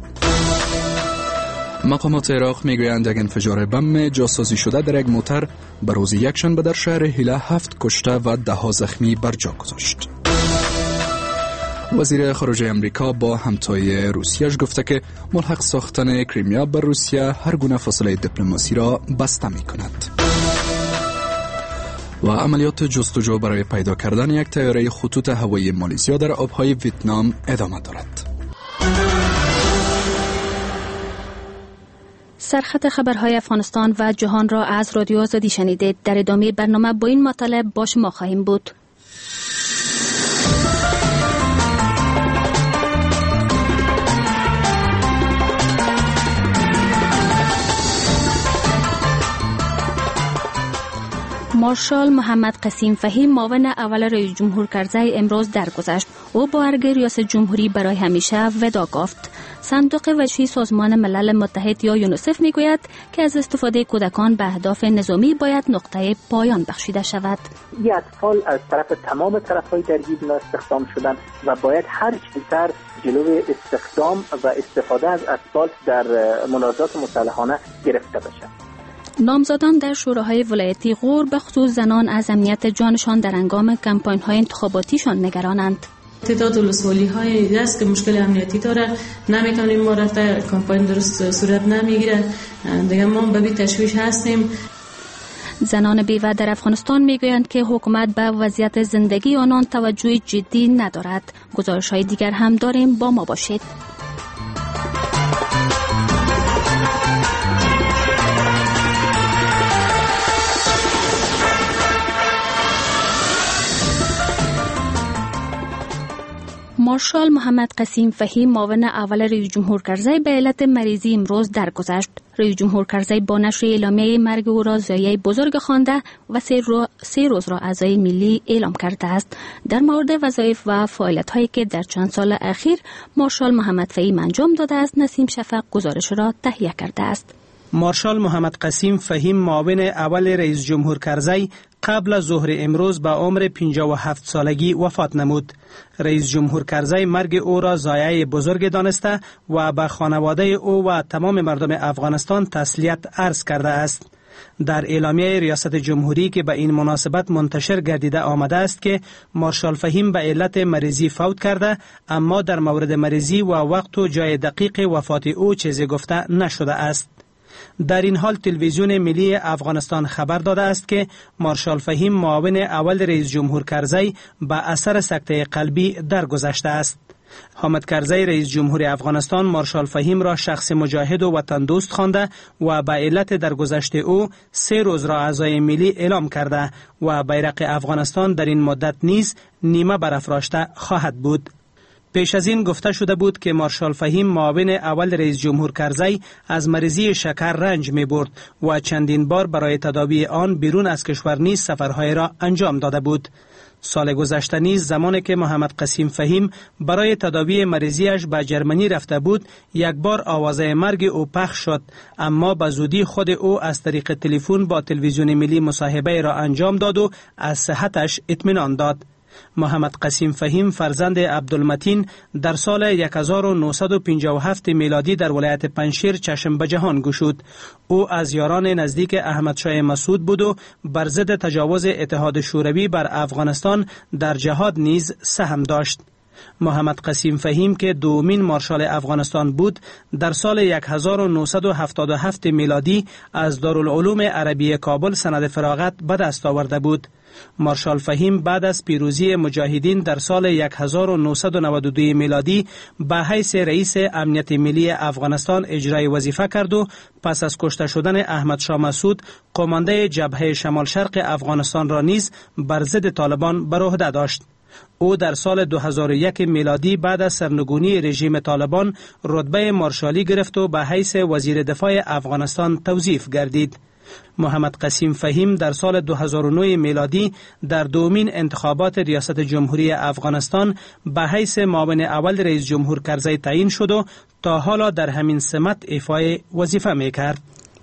مقامات عراق میگویند یک انفجار بم جاسازی شده در یک موتر به روز یکشنبه در شهر هیله هفت کشته و ده ها زخمی بر جا گذاشت. وزیر خارجه امریکا با همتای روسیه‌اش گفته که ملحق ساختن کریمیا بر روسیه هر گونه فاصله دیپلماسی را بسته می‌کند. و عملیات جستجو برای پیدا کردن یک طیاره خطوط هوایی مالزیا در آب‌های ویتنام ادامه دارد. سرخط خبرهای افغانستان و جهان را از رادیو آزادی شنیدید. در ادامه برنامه با این مطالب با شما خواهیم بود. مارشال محمد قسیم فهیم معاون اول رئیس جمهور کرزی امروز درگذشت. او با ارگ ریاست جمهوری برای همیشه ودا گفت. صندوق وجهی سازمان ملل متحد یا یونیسف میگوید که از استفاده کودکان به اهداف نظامی باید نقطه پایان بخشیده شود. این اطفال از طرف تمام طرف‌های درگیر استخدام شدند و باید هر چیزتر جلوی استخدام و استفاده از اطفال در منازعات مسلحانه گرفته بشد. نامزدان در شوراهای ولایتی غور به خصوص زنان از امنیت جانشان در هنگام کمپاین‌های انتخاباتیشان نگرانند. تعداد ولسوالی های است که مشکل امنیتی داره، نمیتونیم ما رفته کمپاین درست صورت نمیگیره، دیگه ما به بی تشویش هستیم. زنان بیوه در افغانستان میگویند که حکومت به وضعیت زندگی آنان توجه جدی ندارد. گزارش های دیگر هم داریم، با ما باشید. مارشال محمد قسیم فهیم معاون اول رئیس جمهور کرزی به علت مریضی امروز درگذشت. رئیس جمهور کرزی با نشر اعلامیه مرگ او را ضایعه بزرگ خوانده و سه, رو... سه روز را عزای ملی اعلام کرده است. در مورد وظایف و فعالیت‌هایی که در چند سال اخیر مارشال محمد فهیم انجام داده است، نسیم شفق گزارش را تهیه کرده است. مارشال محمد قسیم فهیم معاون اول رئیس جمهور کرزی قبل از ظهر امروز به عمر پنجاه و هفت سالگی وفات نمود. رئیس جمهور کرزی مرگ او را ضایعه بزرگ دانسته و به خانواده او و تمام مردم افغانستان تسلیت عرض کرده است. در اعلامیه ریاست جمهوری که به این مناسبت منتشر گردیده آمده است که مارشال فهیم به علت مریضی فوت کرده، اما در مورد مریضی و وقت و جای دقیق وفات او چیزی گفته نشده است. در این حال تلویزیون ملی افغانستان خبر داده است که مارشال فهیم معاون اول رئیس جمهور کرزی به اثر سکته قلبی درگذشته است. حامد کرزی رئیس جمهور افغانستان مارشال فهیم را شخص مجاهد و وطن دوست خوانده و به علت درگذشت او سه روز را عزای ملی اعلام کرده و بیرق افغانستان در این مدت نیز نیمه برافراشته خواهد بود. پیش از این گفته شده بود که مارشال فهیم معاون اول رئیس جمهور کرزی از مریضی شکر رنج می برد و چندین بار برای تداوی آن بیرون از کشور نیز سفرهای را انجام داده بود. سال گذشته نیز زمانی که محمد قسیم فهیم برای تداوی مریضیش به جرمنی رفته بود، یک بار آوازه مرگ او پخش شد، اما به زودی خود او از طریق تلفن با تلویزیون ملی مصاحبه را انجام داد و از صحتش اطمینان داد. محمد قسیم فهیم فرزند عبدالمتین در سال هزار و نهصد و پنجاه و هفت میلادی در ولایت پنجشیر چشم به جهان گشود. او از یاران نزدیک احمد شاه مسعود بود و بر ضد تجاوز اتحاد شوروی بر افغانستان در جهاد نیز سهم داشت. محمد قسیم فهیم که دومین مارشال افغانستان بود، در سال هزار و نهصد و هفتاد و هفت میلادی از دارالعلوم عربی کابل سند فراغت به دست آورده بود. مارشال فهیم بعد از پیروزی مجاهدین در سال هزار و نهصد و نود و دو میلادی به حیث رئیس امنیت ملی افغانستان اجرای وظیفه کرد و پس از کشته شدن احمد شاه مسعود قمانده جبهه شمال شرق افغانستان را نیز بر ضد طالبان بر عهده داشت. او در سال دو هزار و یک میلادی بعد از سرنگونی رژیم طالبان رتبه مارشالی گرفت و به حیث وزیر دفاع افغانستان توظیف گردید. محمد قسیم فهیم در سال دو هزار و نه میلادی در دومین انتخابات ریاست جمهوری افغانستان به حیث معاون اول رئیس جمهور کرزی تعیین شد و تا حالا در همین سمت ایفای وظیفه می‌کرد.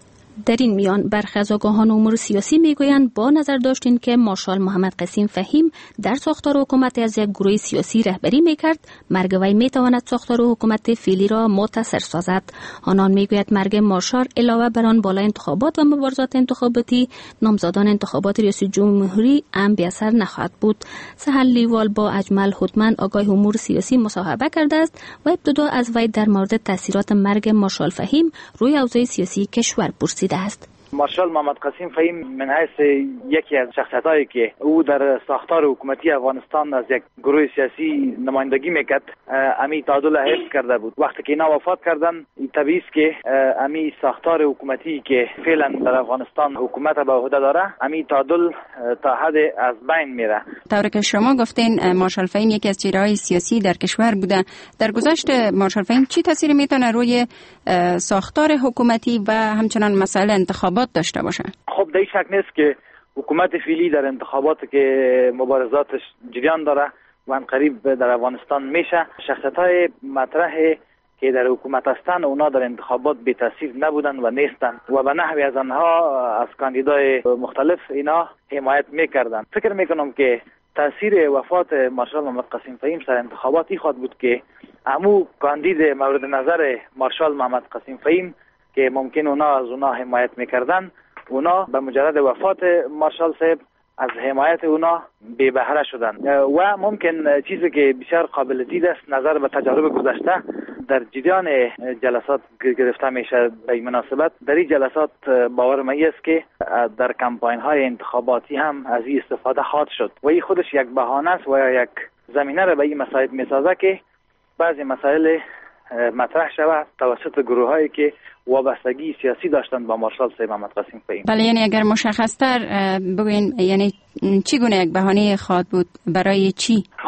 در این میان برخی از آگاهان امور سیاسی میگویند با نظر داشتین که مارشال محمد قسیم فهیم در ساختار حکومت از یک گروه سیاسی رهبری میکرد، مرگ وی میتواند ساختار حکومت فعلی را متاثر سازد. آنان میگوید مرگ مارشال علاوه بر آن بالا انتخابات و مبارزات انتخاباتی نامزدان انتخابات ریاست جمهوری هم بی اثر نخواهد بود. سهل لیوال با اجمل حتمند آگاه امور سیاسی مصاحبه کرده است و ابتدا از وی در مورد تاثیرات مرگ مارشال فهیم روی اوضاع سیاسی کشور پرسیده است. مارشال محمد قسیم فهیم من حیث یکی از شخصیتایی که او در ساختار حکومتی افغانستان از یک گروه سیاسی نمایندگی میکرد، امی تعادل حفظ کرده بود. وقتی که اینا وفات کردن، طبیعی است که امی ساختار حکومتی که فعلا در افغانستان حکومت به عهده داره، امی تعادل تا حد از بین میره. طوری که شما گفتین مارشال فهیم یکی از چهره‌های سیاسی در کشور بوده، در گذشت مارشال فهیم چی تاثیر میتونه روی ساختار حکومتی و همچنان مسائل انتخابات داشته باشه؟ خب در شک نیست که حکومت فعلی در انتخابات که مبارزاتش جریان داره و ان قریب در افغانستان میشه، شخصیت‌های مطرح که در حکومت هستند اونا در انتخابات بی تاثیر نبودن و نیستن و به نحوی از آنها از کاندیدای مختلف اینا حمایت میکردن. فکر میکنم که تاثیر وفات مارشال محمد قسیم فهیم سر انتخاباتی خواهد بود که امو کاندید مورد نظر مارشال محمد قسیم فهیم که ممکن اونا از اونا حمایت میکردن، اونا به مجرد وفات مارشال صاحب از حمایت اونا بی بهره شدن و ممکن چیزی که بسیار قابل دید است نظر به تجارب گذشته در جریان جلسات گرفته میشه. به این مناسبت در این جلسات باور من است که در کمپاین های انتخاباتی هم از این استفاده خواهد شد و این خودش یک بهانه است و یک زمینه را به این مسائل میسازه که بعضی مسائل مطرح شود توسط گروه هایی که وابستگی سیاسی داشتند با مارشال صاحب محمد قسیم فهیم. بله، یعنی اگر مشخص تر بگوین یعنی چی گونه یک بهانه خواهد بود؟ برای چی؟ خب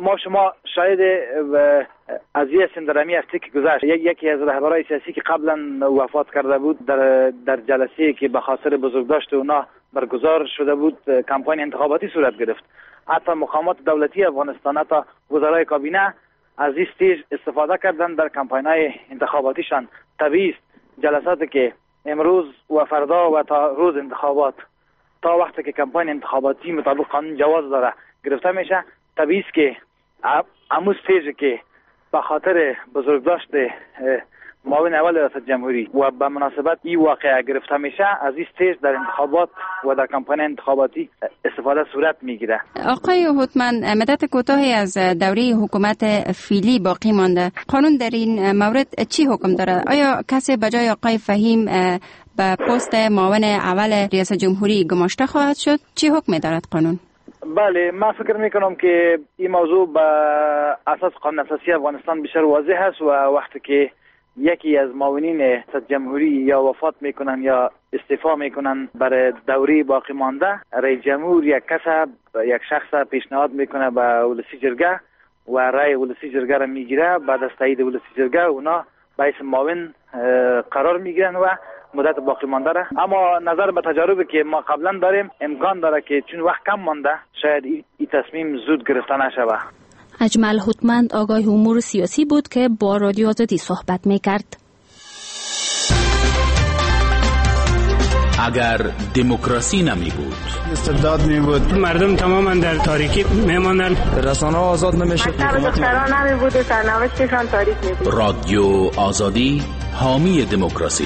ما شما شاید قضیه سندرمی هستی که گذشت. یکی از رهبرای سیاسی که قبلا وفات کرده بود در در جلسه که به خاطر بزرگداشت اونا برگزار شده بود کمپاین انتخاباتی صورت گرفت. حتی مقامات دولتی افغانستان، حتی وزرای کابینه از این استیج استفاده کردن در کمپاین‌های انتخاباتیشان. طبیعی است جلساتی که امروز و فردا و تا روز انتخابات، تا وقتی که کمپاین انتخاباتی مطابق قانون جواز داره گرفته میشه، طبیعی است که امو استیج که به خاطر بزرگداشت معاون اول ریاست جمهوری و به مناسبت این واقعه گرفته میشه، از این استیج در انتخابات و در کمپاین انتخاباتی استفاده صورت میگیره. آقای هوتمن، مدت کوتاهی از دوره حکومت فعلی باقی مانده. قانون در این مورد چی حکم داره؟ آیا کسی بجای آقای فهیم به پست معاون اول ریاست جمهوری گماشته خواهد شد؟ چی حکم دارد قانون؟ بله، من فکر میکنم که این موضوع به اساس قانون اساسی افغانستان بیشتر واضح است و وقتی که یکی از معاونین ریاست جمهوری یا وفات میکنن یا استعفا میکنن برای دوره باقی مانده، رئیس جمهور یک کس یک شخص پیشنهاد میکنه به ولسی جرگه و رای ولسی جرگه را میگیره. بعد از تایید ولسی جرگه اونا به اسم معاون قرار میگیرن و مدت باقی مانده را. اما نظر به تجاربی که ما قبلا داریم امکان داره که چون وقت کم مانده شاید این تصمیم زود گرفته نشود. اجمل هوتمن آگاه امور سیاسی بود که با رادیو آزادی صحبت میکرد. اگر دموکراسی نمی بود، استبداد می بود، مردم تماما در تاریکی میماندن، رسانه آزاد نمیشه، دختران نمی بود، سرنوشتشان تاریک می بود. رادیو آزادی حامی دموکراسی.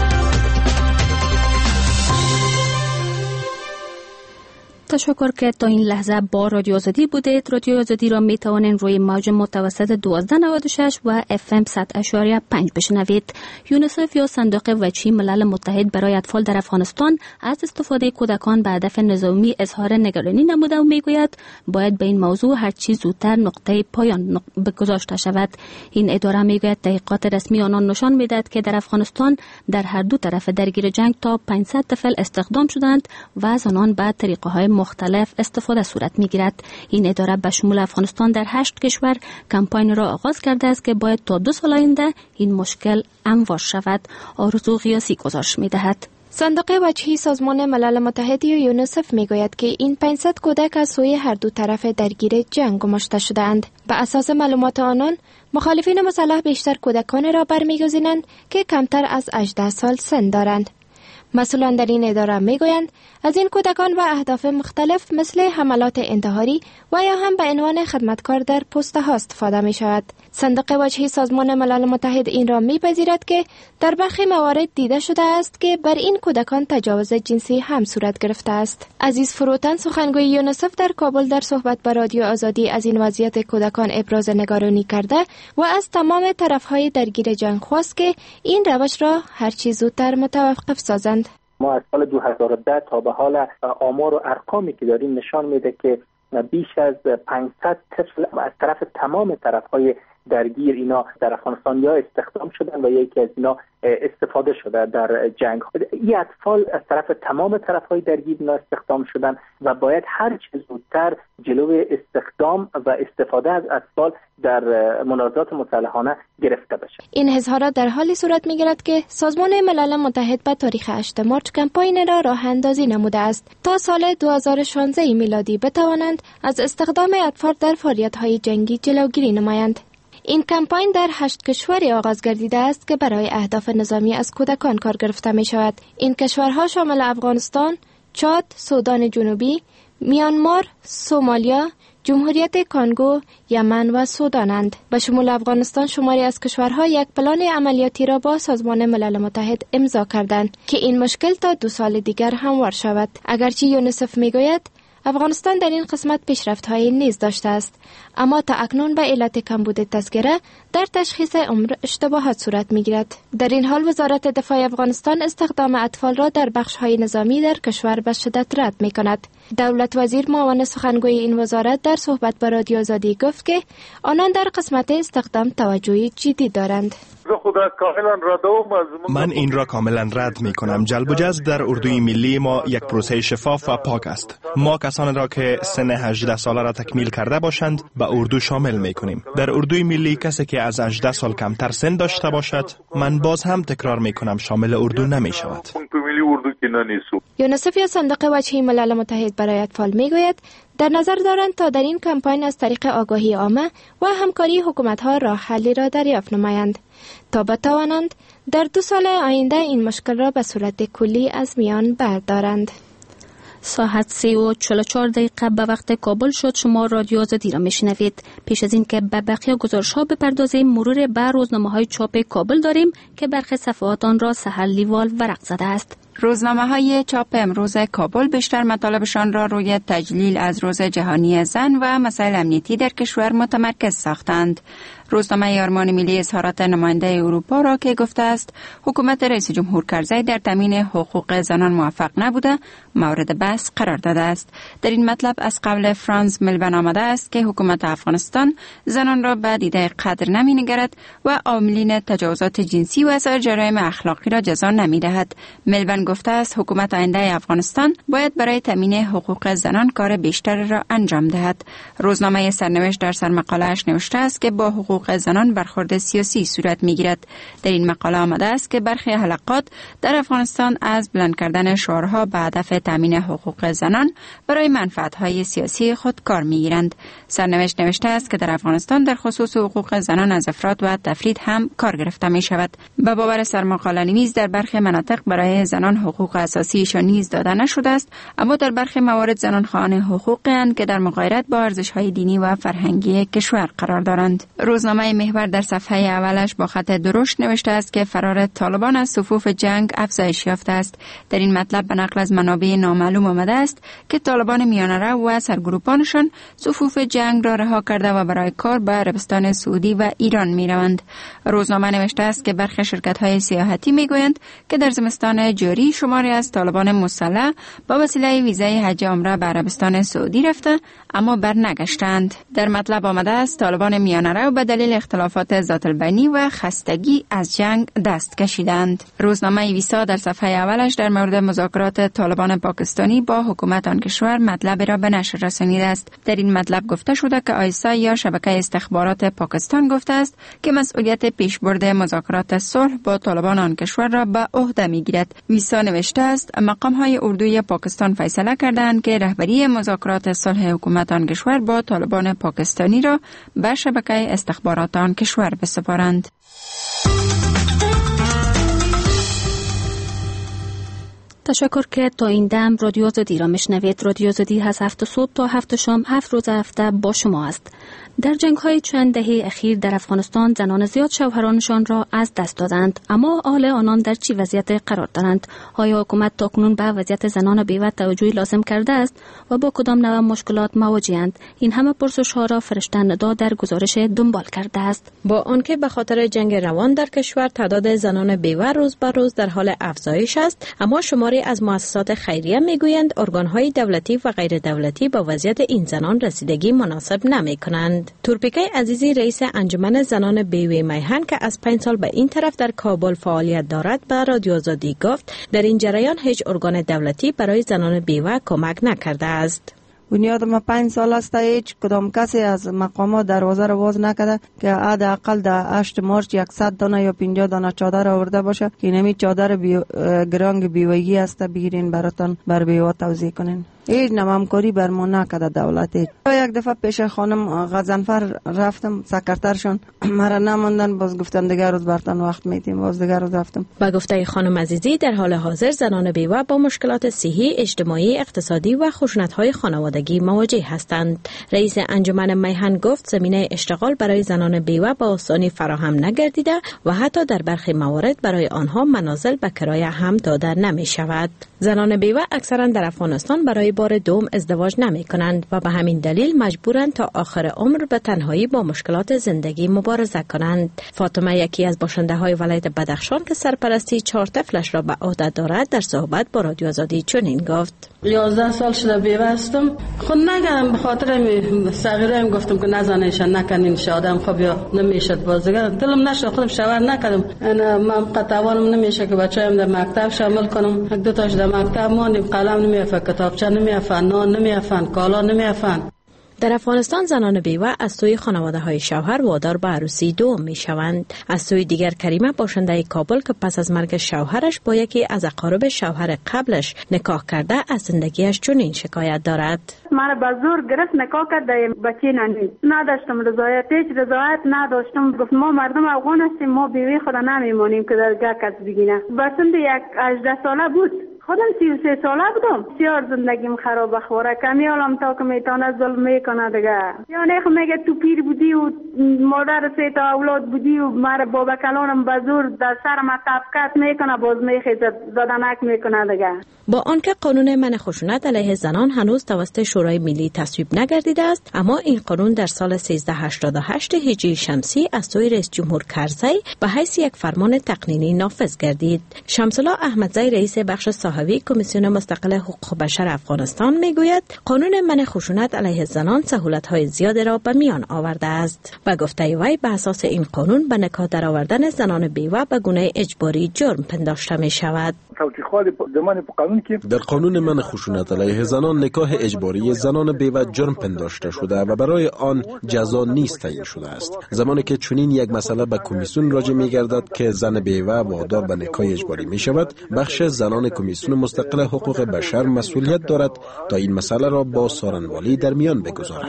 تشکر که تا این لحظه با رادیو آزادی بودید. رادیو آزادی را می توانید روی موج متوسط دوازده نود و شش و اف ام صد اشاریه پنج بشنوید. یونیسف یا صندوق وجهی ملل متحد برای اطفال در افغانستان از استفاده کودکان به هدف نظامی اظهار نگرانی نموده و می گوید باید به این موضوع هر چیز زودتر نقطه پایان گذاشته شود. این اداره می گوید تحقیقات رسمی آنان نشان می دهد که در افغانستان در هر دو طرف درگیر جنگ تا پانصد طفل استخدام شدند و از آنان به طریقه های مختلف استفاده صورت میگیرد. این اداره به شمول افغانستان در هشت کشور کمپاین را آغاز کرده است که باید تا دو سال آینده این مشکل اموار شود. آرزو قیاسی گزارش میدهد. صندوق وجهی سازمان ملل متحد یا یونیسف میگوید که این پانصد کودک از سوی هر دو طرف درگیر جنگ گماشته شده‌اند. به اساس معلومات آنان، مخالفین مسلح بیشتر کودکان را برمیگزینند که کمتر از هجده سال سن دارند. مسئولان در این اداره میگویند از این کودکان به اهداف مختلف مثل حملات انتحاری و یا هم به عنوان خدمتکار در پست‌ها استفاده می شود. صندوق وجهی سازمان ملل متحد این را میپذیرد که در برخی موارد دیده شده است که بر این کودکان تجاوز جنسی هم صورت گرفته است. عزیز فروتن، سخنگوی یونیسف، در کابل در صحبت با رادیو آزادی از این وضعیت کودکان ابراز نگرانی کرده و از تمام طرف‌های درگیر جنگ خواست که این روش را هر چه زودتر متوقف سازند. ما از سال دو هزار و ده تا به حال آمار و ارقامی که داریم نشان میده که بیش از پانصد طفل از طرف تمام طرف‌های درگیر اینا در افغانستان یا استخدام شدن و یکی از اینا استفاده شده در جنگ. این اطفال از طرف تمام طرف‌های درگیر اینا استخدام شدن و باید هر چه زودتر جلو استخدام و استفاده از اطفال در منازعات مسلحانه گرفته بشه. این اظهارات در حالی صورت می‌گیرد که سازمان ملل متحد به تاریخ هشتم مارچ کمپاین را راه اندازی نموده است تا سال دو هزار و شانزده میلادی بتوانند از استخدام اطفال در فعالیت‌های جنگی جلوگیری نمایند. این کمپاین در هشت کشوری آغاز گردیده است که برای اهداف نظامی از کودکان کار گرفته می شود. این کشورها شامل افغانستان، چاد، سودان جنوبی، میانمار، سومالیا، جمهوریت کانگو، یمن و سودانند. به شمول افغانستان شماری از کشورها یک پلان عملیاتی را با سازمان ملل متحد امضا کردند که این مشکل تا دو سال دیگر هموار شود. اگرچه یونیسف می گوید افغانستان در این قسمت پیشرفت‌های نیز داشته است، اما تا اکنون به علت کمبود تذکره در تشخیص عمر اشتباهات صورت می‌گیرد. در این حال وزارت دفاع افغانستان استخدام اطفال را در بخش‌های نظامی در کشور به شدت رد می‌کند. دولت وزیر معاون سخنگوی این وزارت در صحبت با رادیو آزادی گفت که آنان در قسمت استخدام توجهی جدی دارند. من این را کاملا رد می کنم. جلب و جذب در اردوی ملی ما یک پروسه شفاف و پاک است. ما کسانی را که سن هجده ساله را تکمیل کرده باشند به اردو شامل می کنیم. در اردوی ملی کسی که از هجده سال کمتر سن داشته باشد، من باز هم تکرار می کنم، شامل اردو نمی شود. یونیسف یا صندوق وجهی ملل متحد برای اطفال می گوید در نظر دارند تا در این کمپاین از طریق آگاهی عامه و همکاری حکومت‌ها راه حلی را دریافت نمایند تا بتوانند در دو سال آینده این مشکل را به صورت کلی از میان بردارند. ساعت سه و چهل و چهار دقیقه به وقت کابل شد. شما رادیو آزادی را میشنوید. پیش از این که به بقیه گزارش‌ها بپردازیم، مرور بر روزنامه‌های چاپ کابل داریم که برخی صفحات آن را سحر لیوال ورق زده است. روزنامه‌های چاپ امروز کابل بیشتر مطالبشان را روی تجلیل از روز جهانی زن و مسائل امنیتی در کشور متمرکز ساختند. روزنامه آرمان ملی اظهارات نماینده اروپا را که گفته است حکومت رئیس جمهور کرزی در تامین حقوق زنان موفق نبوده مورد بحث قرار داده است. در این مطلب از قول فرانز ملبن آمده است که حکومت افغانستان زنان را به دیده قدر نمی نگرد و عاملین تجاوزات جنسی و سایر جرایم اخلاقی را جزا نمی دهد. ملبن گفته است حکومت آینده افغانستان باید برای تامین حقوق زنان کار بیشتر را انجام دهد. روزنامه سرنوشت در سرمقاله‌اش نوشته است که با حقوق زنان برخورد سیاسی صورت می‌گیرد. در این مقاله آمده است که برخی حلقات در افغانستان از بلند کردن شعارها به هدف تامین حقوق زنان برای منفعت‌های سیاسی خود کار می‌گیرند. سرنوشت نوشته است که در افغانستان در خصوص حقوق زنان از افراد و تفرید هم کار گرفته می‌شود. به باور سرمقاله نویس در برخی مناطق برای زنان حقوق اساسیشان نیز داده نشده است، اما در برخی موارد زنان خواهان حقوقی اند که در مغایرت با ارزش‌های دینی و فرهنگی کشور قرار دارند. روزنامه محور در صفحه اولش با خط درشت نوشته است که فرار طالبان از صفوف جنگ افزایش یافته است. در این مطلب به نقل از منابع نامعلوم آمده است که طالبان میانه‌رو و سرگروپانشان صفوف جنگ را رها کرده و برای کار به عربستان سعودی و ایران می‌روند. روزنامه نوشته است که برخی شرکت‌های سیاحتی می‌گویند که در زمستان جاری شماری از طالبان مسلح با وسیله ویزای حج عمره به عربستان سعودی رفته اما برنگشتند. در مطلب آمده است طالبان میانه‌رو به دلیل اختلافات ذات البینی و خستگی از جنگ دست کشیدند. روزنامه ویسا در صفحه اولش در مورد مذاکرات طالبان پاکستانی با حکومت آن کشور مطلب را به نشر رسانیده است. در این مطلب گفته شده که آیسا یا شبکه استخبارات پاکستان گفته است که مسئولیت پیشبرد مذاکرات صلح با طالبان آن کشور را به عهده میگیرد. ویسا نوشته است مقام‌های اردوی پاکستان فیصله کردند که رهبری مذاکرات صلح حکومت آن کشور با طالبان پاکستانی را به شبکه استخبارات آن کشور بسپارند. تشکر که تا این دم رادیو آزادی را میشنوید. رادیو آزادی از هفت صبح تا هفت شام هفت روز هفته با شما است. در جنگ‌های چند دهه اخیر در افغانستان زنان زیاد شوهرانشان را از دست دادند، اما حال آنان در چی وضعیت قرار دارند؟ آیا حکومت تاکنون به وضعیت زنان بیوه توجهی لازم کرده است و با کدام نوع مشکلات مواجه‌اند؟ این همه پرسش‌ها را فرشته ندا در گزارش دنبال کرده است. با آنکه به خاطر جنگ روان در کشور تعداد زنان بیوه روز به روز در حال افزایش است، اما شماری از مؤسسات خیریه میگویند ارگان‌های دولتی و غیر دولتی با وضعیت این زنان رسیدگی مناسب نمی‌کنند. تورپیکه عزیزی رئیس انجمن زنان بیوه میهن که از پنج سال به این طرف در کابل فعالیت دارد به رادیو آزادی گفت در این جریان هیچ ارگان دولتی برای زنان بیوه کمک نکرده است. بنیاد ما پنج سال است هیچ کدام کسی از مقامات دروازه را باز نکرده که حداقل در هشت مارچ صد دانه یا پنجاه دانه چادر آورده باشه که نمی چادر بیو... گرانگ بیوگی است بگیرین براتون بر بیوه توزیع کنین. هیچ نمامکاری بر ما نکرده دولت. یک دفعه پیش خانم غزنفر رفتم سکرترشون مرا نماندن، باز گفتن دیگر روز برتن وقت میتیم، باز دیگر روز رفتم. با گفته خانم عزیزی در حال حاضر زنان بیوه با مشکلات صحی، اجتماعی، اقتصادی و خشونت‌های خانوادگی مواجه هستند. رئیس انجمن میهن گفت زمینه اشتغال برای زنان بیوه با آسانی فراهم نگردیده و حتی در برخی موارد برای آنها منازل به کرایه هم داده نمی شود. زنان بیوه اکثرا در افغانستان برای بار دوم ازدواج نمی کنند و به همین دلیل مجبورند تا آخر عمر به تنهایی با مشکلات زندگی مبارزه کنند. فاطمه یکی از باشنده های ولایت بدخشان که سرپرستی چهار طفلش را به عهده دارد در صحبت با رادیو آزادی چنین گفت: یازده سال شده بیوه هستم. خود نگردم به خاطر صغیرم گفتم که نزنیشن نکنین شادم خب یا نمیشد بازگر دلم نشد خودم شوهر نکردم. انا من قطعوانم نمیشه که بچه‌ام در مکتب شامل کنم. یک دو تاش در مکتب ماندیم قلم نمیافن کتابچه نمیافن نان نمیافن کالا نمیافن. در افغانستان زنان بیوه از سوی خانواده های شوهر وادار به عروسی دوم می شوند. از سوی دیگر کریمه باشنده کابل که پس از مرگ شوهرش با یکی از اقارب شوهر قبلش نکاح کرده از زندگیش چنین شکایت دارد. من به زور گرفت نکاح کرد بچه ننی نداشتم رضایت هیچ رضایت نداشتم. گفت ما مردم افغان هستیم ما بیوی خدا نمیمونیم که در گه کس بگینه. بسند یک هجده ساله بود. خودم سی و سه ساله بودم. بسیار زندگیم خراب خوره. کمی حالم تا که میتونه ظلم میکنه دیگه. یعنی خب میگه تو پیر بودی و مادر سه تا اولاد بودی و مر بابا کلانم به زور در سرم تفکت میکنه باز میخیزد زدنک میکنه دیگه. با آنکه قانون منع خشونت علیه زنان هنوز توسط شورای ملی تصویب نگردیده است، اما این قانون در سال سیزده هشتاد و هشت هجری شمسی از سوی رئیس جمهور کرزی به حیث یک فرمان تقنینی نافذ گردید. شمس‌الله احمدزی رئیس بخش صاحبی کمیسیون مستقل حقوق بشر افغانستان میگوید قانون منع خشونت علیه زنان سهولت‌های زیادی را به میان آورده است و گفته وی به اساس این قانون به نکاح درآوردن زنان بیوه به گونه اجباری جرم پنداشته می شود. در قانون منع خشونت علیه زنان نکاح اجباری زنان بیوه جرم پنداشته شده و برای آن جزا نیز تعیین شده است. زمانی که چنین یک مسئله به کمیسیون راجع می گردد که زن بیوه وادار به نکاح اجباری می شود، بخش زنان کمیسیون مستقل حقوق بشر مسئولیت دارد تا این مسئله را با سارنوالی در میان بگذارد.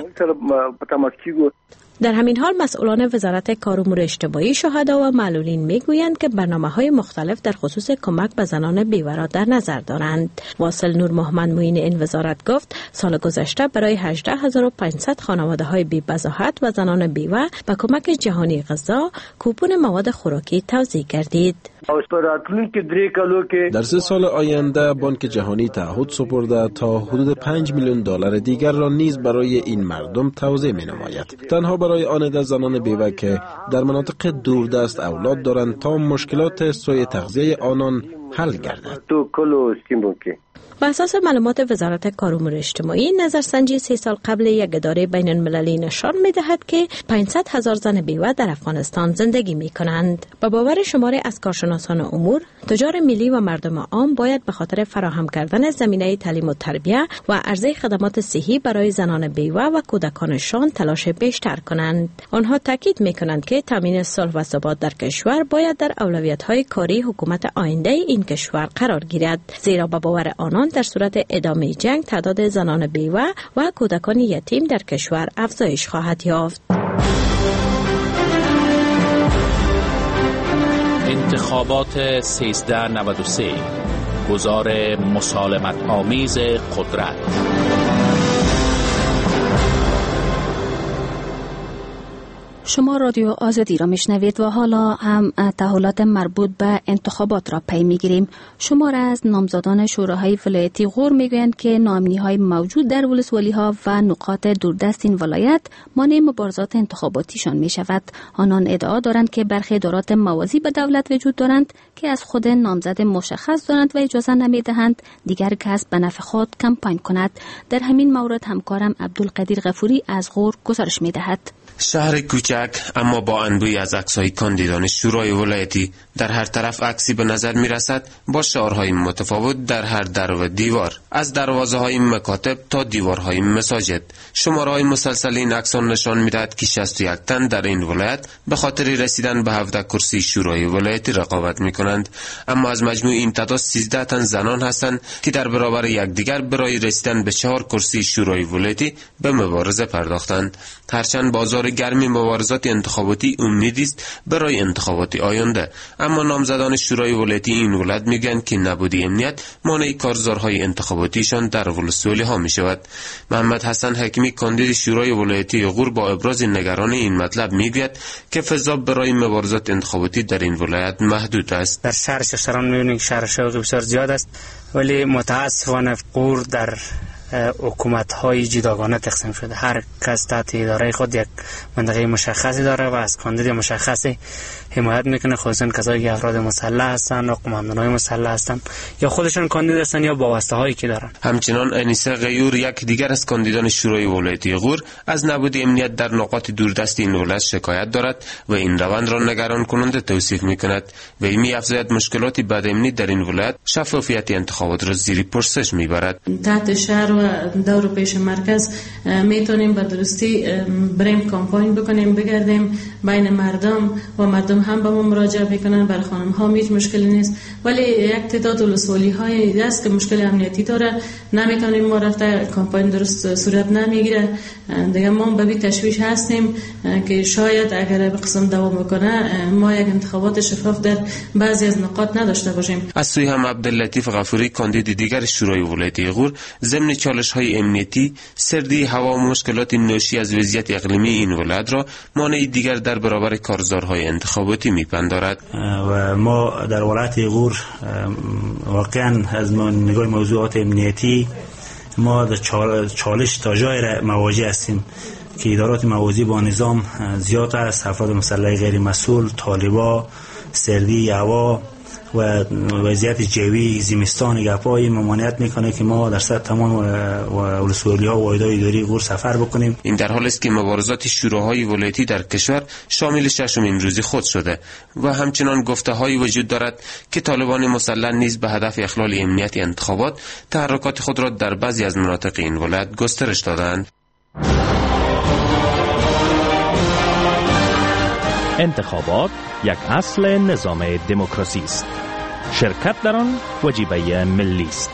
در همین حال مسئولان وزارت کار و امور اجتماعی، شهدا و معلولین میگویند که برنامه‌های مختلف در خصوص کمک به زنان بیوه را در نظر دارند. واصل نور محمد معین این وزارت گفت سال گذشته برای هجده هزار و پانصد خانواده‌های بی‌بضاحت و زنان بیوه به کمک جهانی غذا، کوپون مواد خوراکی توزیع گردید. در سه سال آینده بانک جهانی تعهد سپرده تا حدود پنج میلیون دلار دیگر را نیز برای این مردم توزیع می‌نماید. تنها برای آن زنان بیوه که در مناطق دوردست اولاد دارند تا مشکلات سوء تغذیه آنان حل گردد. بر اساس معلومات وزارت کار و امور اجتماعی، نظرسنجی سه سال قبل یک اداره بین المللی نشان می‌دهد که پانصد هزار زن بیوه در افغانستان زندگی می‌کنند. با باور شماری از کارشناسان امور، تجار ملی و مردم عام باید به خاطر فراهم کردن زمینه تعلیم و تربیت و عرضه خدمات صحی برای زنان بیوه و کودکانشان تلاش بیشتر کنند. آنها تاکید می‌کنند که تامین صلح و ثبات در کشور باید در اولویت‌های کاری حکومت آینده این کشور قرار گیرد، زیرا با باور آنان در صورت ادامه جنگ تعداد زنان بیوه و کودکان یتیم در کشور افزایش خواهد یافت. انتخابات سیزده نود و سه، گزار مسالمت آمیز قدرت. شما رادیو آزادی را میشنوید و حالا هم تحولات مربوط به انتخابات را پی میگیریم. شمار از نامزدان شوراهای ولایتی غور میگویند که ناامنی های موجود در ولسوالی ها و نقاط دوردست این ولایت مانع مبارزات انتخاباتیشان می شود. آنان ادعا دارند که برخی ادارات موازی به دولت وجود دارند که از خود نامزد مشخص دارند و اجازه نمی دهند دیگر کس به نفع خود کمپاین کند. در همین مورد همکارم عبدالقدیر غفوری از غور گزارش می دهد. شهر کوچک اما با انبوهی از عکس‌های کاندیدان شورای ولایتی، در هر طرف عکسی به نظر می‌رسد با شعارهای متفاوت در هر در و دیوار، از دروازه‌های مکاتب تا دیوارهای مساجد. شماره‌های مسلسل این عکسان نشان می‌دهد که شصت و یک تن در این ولایت به خاطر رسیدن به هفده کرسی شورای ولایتی رقابت می‌کنند، اما از مجموع این تعداد سیزده تن زنان هستند که در برابر یکدیگر برای رسیدن به چهار کرسی شورای ولایتی به مبارزه پرداختند. هرچند بازار گرمی مبارزات انتخاباتی امیدی است برای انتخابات آینده، اما نامزدان شورای ولایتی این ولایت میگن که نبود امنیت مانع کارزارهای انتخاباتیشان در ولسوالی ها می شود. محمد حسن حکیمی کاندید شورای ولایتی غور با ابراز نگرانی این مطلب میگوید که فضا برای مبارزات انتخاباتی در این ولایت محدود است. در شهر شهران میبینیم شهر شوقی بسیار زیاد است، ولی متاسفانه غور در حکومت های جداگانه تقسیم شده. هر کس تحت اداره خود یک منطقه مشخصی داره و از کاندید مشخصی حمایت میکنه، خصوصا کسایی که افراد مسلح هستن یا قماندانای مسلح هستن یا خودشون کاندید هستن یا وابسته هایی که دارن. همچنان انیسه غیور، یک دیگر از کاندیدان شورای ولایتی غور، از نبود امنیت در نقاط دوردست این ولایت شکایت دارد و این روند را نگران کننده توصیف میکند و این می‌افزاید مشکلات بد امنی در این ولایت شفافیت انتخابات را زیر پرسش میبرد. تحت شهر و دور پیش مرکز میتونیم به درستی بریم کمپاین بکنیم، بگردیم بین مردم و مردم هم به ما مراجعه میکنن. برای خانم ها هیچ مشکلی نیست، ولی یک تعداد ولسوالی های است که مشکل امنیتی داره، نمیتونیم ما رفته کمپاین درست صورت نمیگیره. دیگه ما به بی تشویش هستیم که شاید اگر به قسم دوام بکنه ما یک انتخابات شفاف در بعضی از نقاط نداشته باشیم. از سوی هم عبداللطیف غفوری، کاندید دیگر شورای ولایتی غور، ضمن چالش های امنیتی، سردی هوا و مشکلات ناشی از وضعیت اقلیمی این ولایت را مانع دیگر در برابر کارزارهای انتخاباتی میپندارد. و ما در ولایت غور واقعا از نگاه موضوعات امنیتی ما در چالش تا جای را مواجه هستیم که ادارات موازی با نظام زیادتر از افراد مسلح غیر مسئول، طالبا، سردی هوا و وضعیت جوی زمستان گپایی ممانعت میکنه که ما در سطح تمام ولسوالی ها و اداره اداری غور سفر بکنیم. این در حالی است که مبارزات شوراهای ولایتی در کشور شامل ششمین روزی خود شده و همچنان گفته‌هایی وجود دارد که طالبان مسلح نیز به هدف اخلال امنیت انتخابات تحرکات خود را در بعضی از مناطق این ولایت گسترش دادند. انتخابات یک اصل نظام دموکراسی است. شرکت در آن وجیبه ملی است.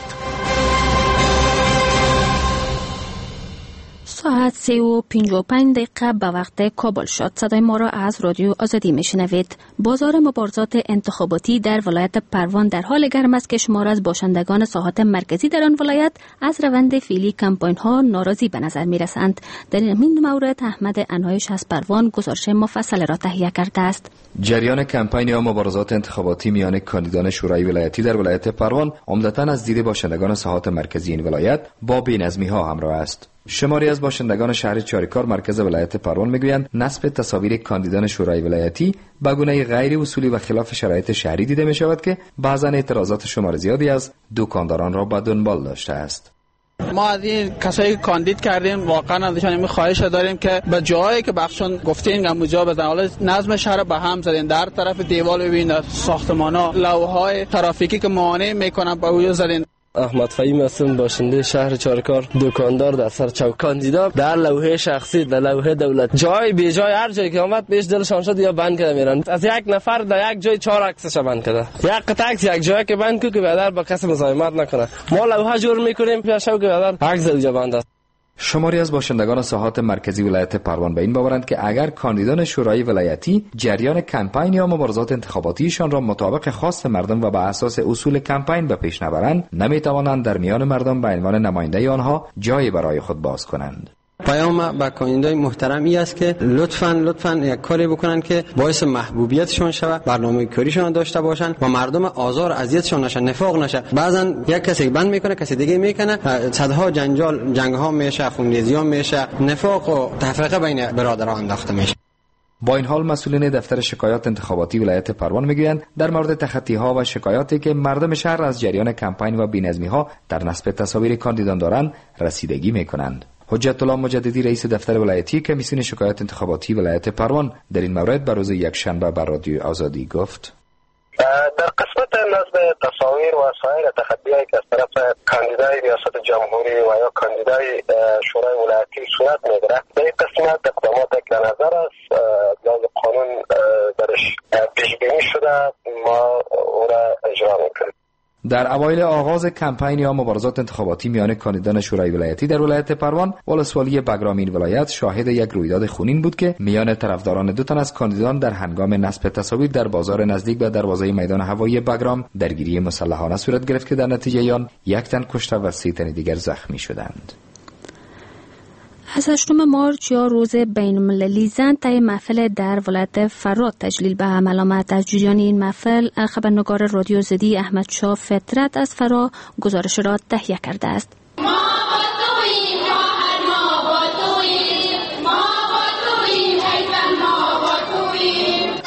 ساعت سه و پنج و پنج دقیقه به وقت کابل شد. صدای ما را از رادیو آزادی میشنوید. بازار مبارزات انتخاباتی در ولایت پروان در حال گرم است که شمار از باشندگان ساحات مرکزی در آن ولایت از روند فعلی کمپاین ها ناراضی به نظر می رسند. در این مورد احمد انایش از پروان گزارش مفصل را تهیه کرده است. جریان کمپاین یا مبارزات انتخاباتی میان کاندیدان شورای ولایتی در ولایت پروان عمدتاً از دید باشندگان ساحات مرکزی این ولایت با بی‌نظمی ها همراه است. شماری از باشندگان شهر چاریکار مرکز ولایت پروان میگویند نصب تصاویر کاندیدان شورای ولایتی به گونه غیر اصولی و خلاف شرایط شهری دیده می شود که بعضا اعتراضات شمار زیادی از دکانداران را به دنبال داشته است. ما از این کسایی که کاندید کردیم واقعا ازشان این خواهش داریم که به جایی که بخشون گفتین هم جا بزنن. حالا نظم شهر به هم زدین، در طرف دیوار ببینید ساختمان‌ها لوحه‌های ترافیکی که مانع میکنن به وجود زدین. احمد فهیم هستم، باشنده شهر چارکار، دکاندار در سر چوک. کاندیدا در لوحه شخصی، در لوحه دولت، جای بی جای هر جایی که آمد بهش دلشان شد یا بند کرده میرن. از یک نفر در یک جای چهار عکسش بند کرده، یک قطعه عکس یک جایی که بند کو که بعدا با کسی مزاحمت نکنه. ما لوحه جور میکنیم پیش شو که بعدا عکس اونجا بند است. شماری از باشندگان ساحات مرکزی ولایت پروان به این باورند که اگر کاندیدان شورای ولایتی جریان کمپاین یا مبارزات انتخاباتیشان را مطابق خواست مردم و بر اساس اصول کمپاین به پیش نبرند، نمیتوانند در میان مردم به عنوان نماینده آنها جایی برای خود باز کنند. پیام به کاندیدای محترمی است که لطفاً لطفاً یک کاری بکنن که باعث محبوبیتشون شود، برنامه کاریشون داشته باشن و مردم آزار اذیتشون نشه، نفاق نشه. بعضن یک کسی بند میکنه کسی دیگه میکنه، صدها جنجال جنگ ها میشه، خونریزی ها میشه، نفاق و تفرقه بین برادران انداخته میشه. با این حال مسئولین دفتر شکایات انتخاباتی ولایت پروان میگویند در مورد تخطی ها و شکایاتی که مردم شهر از جریان کمپاین و بی‌نظمی ها در نصب تصاویر کاندیدان دارند رسیدگی میکنند. حجت الله مجددی رئیس دفتر ولایتی کمیسیون شکایات انتخاباتی ولایت پروان در این مورد بر روز یکشنبه بر رادیو آزادی گفت: در قسمت نصب تصاویر و سایر تخطی‌هایی که از طرف کاندیدای ریاست جمهوری و یا کاندیدای شورای ولایتی صورت میگیره، در این قسمت اقدامات که نظر است لحاظ قانون درش پیش بینی شده، ما او را اجرا میکنیم. در اوایل آغاز کمپاین یا مبارزات انتخاباتی میان کاندیدان شورای ولایتی در ولایت پروان، ولسوالی بگرام این ولایت شاهد یک رویداد خونین بود که میان طرفداران دو تن از کاندیدان در هنگام نصب تصاویر در بازار نزدیک به دروازه میدان هوایی بگرام درگیری مسلحانه صورت گرفت که در نتیجه آن یک تن کشته و سه تن دیگر زخمی شدند. از هشتم مارچ یا روز بین المللی زن طی محفل در ولایت فرات تجلیل به عمل آمد. از جریان این محفل خبرنگار رادیو زدی احمد شاه فطرت از فرا گزارش را تهیه کرده است.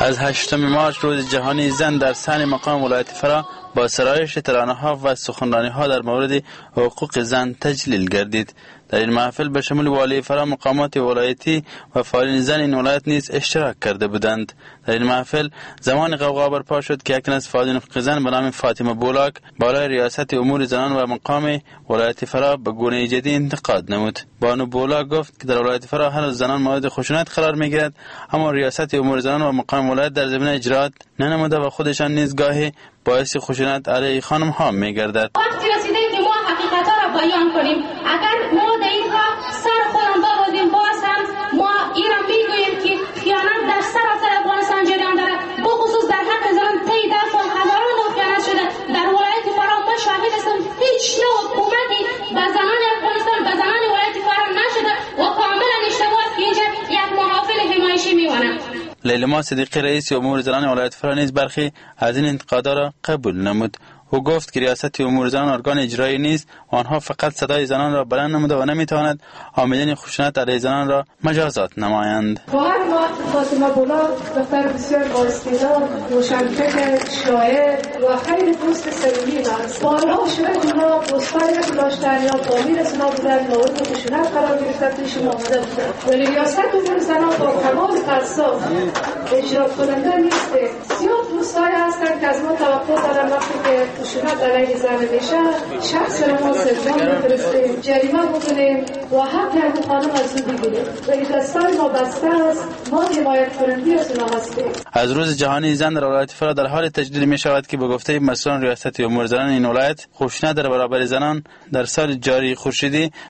از هشتم مارچ روز جهانی زن در سن مقام ولایت فرا با سرایش ترانه‌ها و سخنرانی‌ها در مورد حقوق زن تجلیل گردید. در این محفل به شمول والی فرا، مقامات ولایتی و فعالین زن این ولایت نیز اشتراک کرده بودند. در این محفل زمان غوغا برپا شد که یکی از فعالین حقوق زن به نام فاطمه بولاک بالای ریاست امور زنان و مقام ولایت فرا به گونه جدی انتقاد نمود. بانو بولاک گفت که در ولایت فرا هنوز زنان مورد خشونت قرار می‌گیرد، اما ریاست امور زنان و مقام ولایت در زمینه اجرات ننموده و خودشان نیز گاهی باعث خشونت علیه خانم ها می‌گردد. وقتی رسیده که ما حقیقتا را بیان کنیم، اگر ما در این راه سر خودم ببازیم، باز هم ما این را میگوییم که خیانت در سراسر افغانستان جریان دارد، بخصوص در حق زنان طی ده سال هزاران بار خیانت شده. در ولایت فرا ما شاهد هستم هیچ نوع حکومتی به زنان افغانستان، به زنان ولایت فرا نشده و کاملا اشتباه است که اینجا یک محافل حمایشی میماند. لیلما صدیقی رئیس امور زنان ولایت فرا نیز برخی از این انتقادها را قبول نمود. او گفت که ریاست امور زنان ارگان اجرایی نیست و آنها فقط صدای زنان را بلند نموده و نمیتواند عاملین خشونت علیه زنان را مجازات نمایند. خواهر ما فاطمه بولاک دختر بسیار بااستعداد، روشنفکر، شاعر و خیلی دوست صمیمی است. بارها شده اونها پست‌هایی را داشتن یا فامیل سنا بودن مورد خشونت قرار گرفته پیششون آمده بودند. ولی ریاست امور زنان با کمال قصاب اجرا کننده نیست. زیاد دوستایی هستند که از ما توقع دارن وقتی که خشونت علیه زن میشه شخص را ما سرجام بفرستیم، جریمه بکنیم و حق یک خانم از او بگیریم. ولی دستای ما بسته است، ما حمایت کننده از اونا هستیم. از روز جهانی زن در ولایت فرا در حال تجدید می شود که به گفته مسئولان ریاست امور زنان این ولایت، خشونت در برابر زنان در سال جاری خورشیدی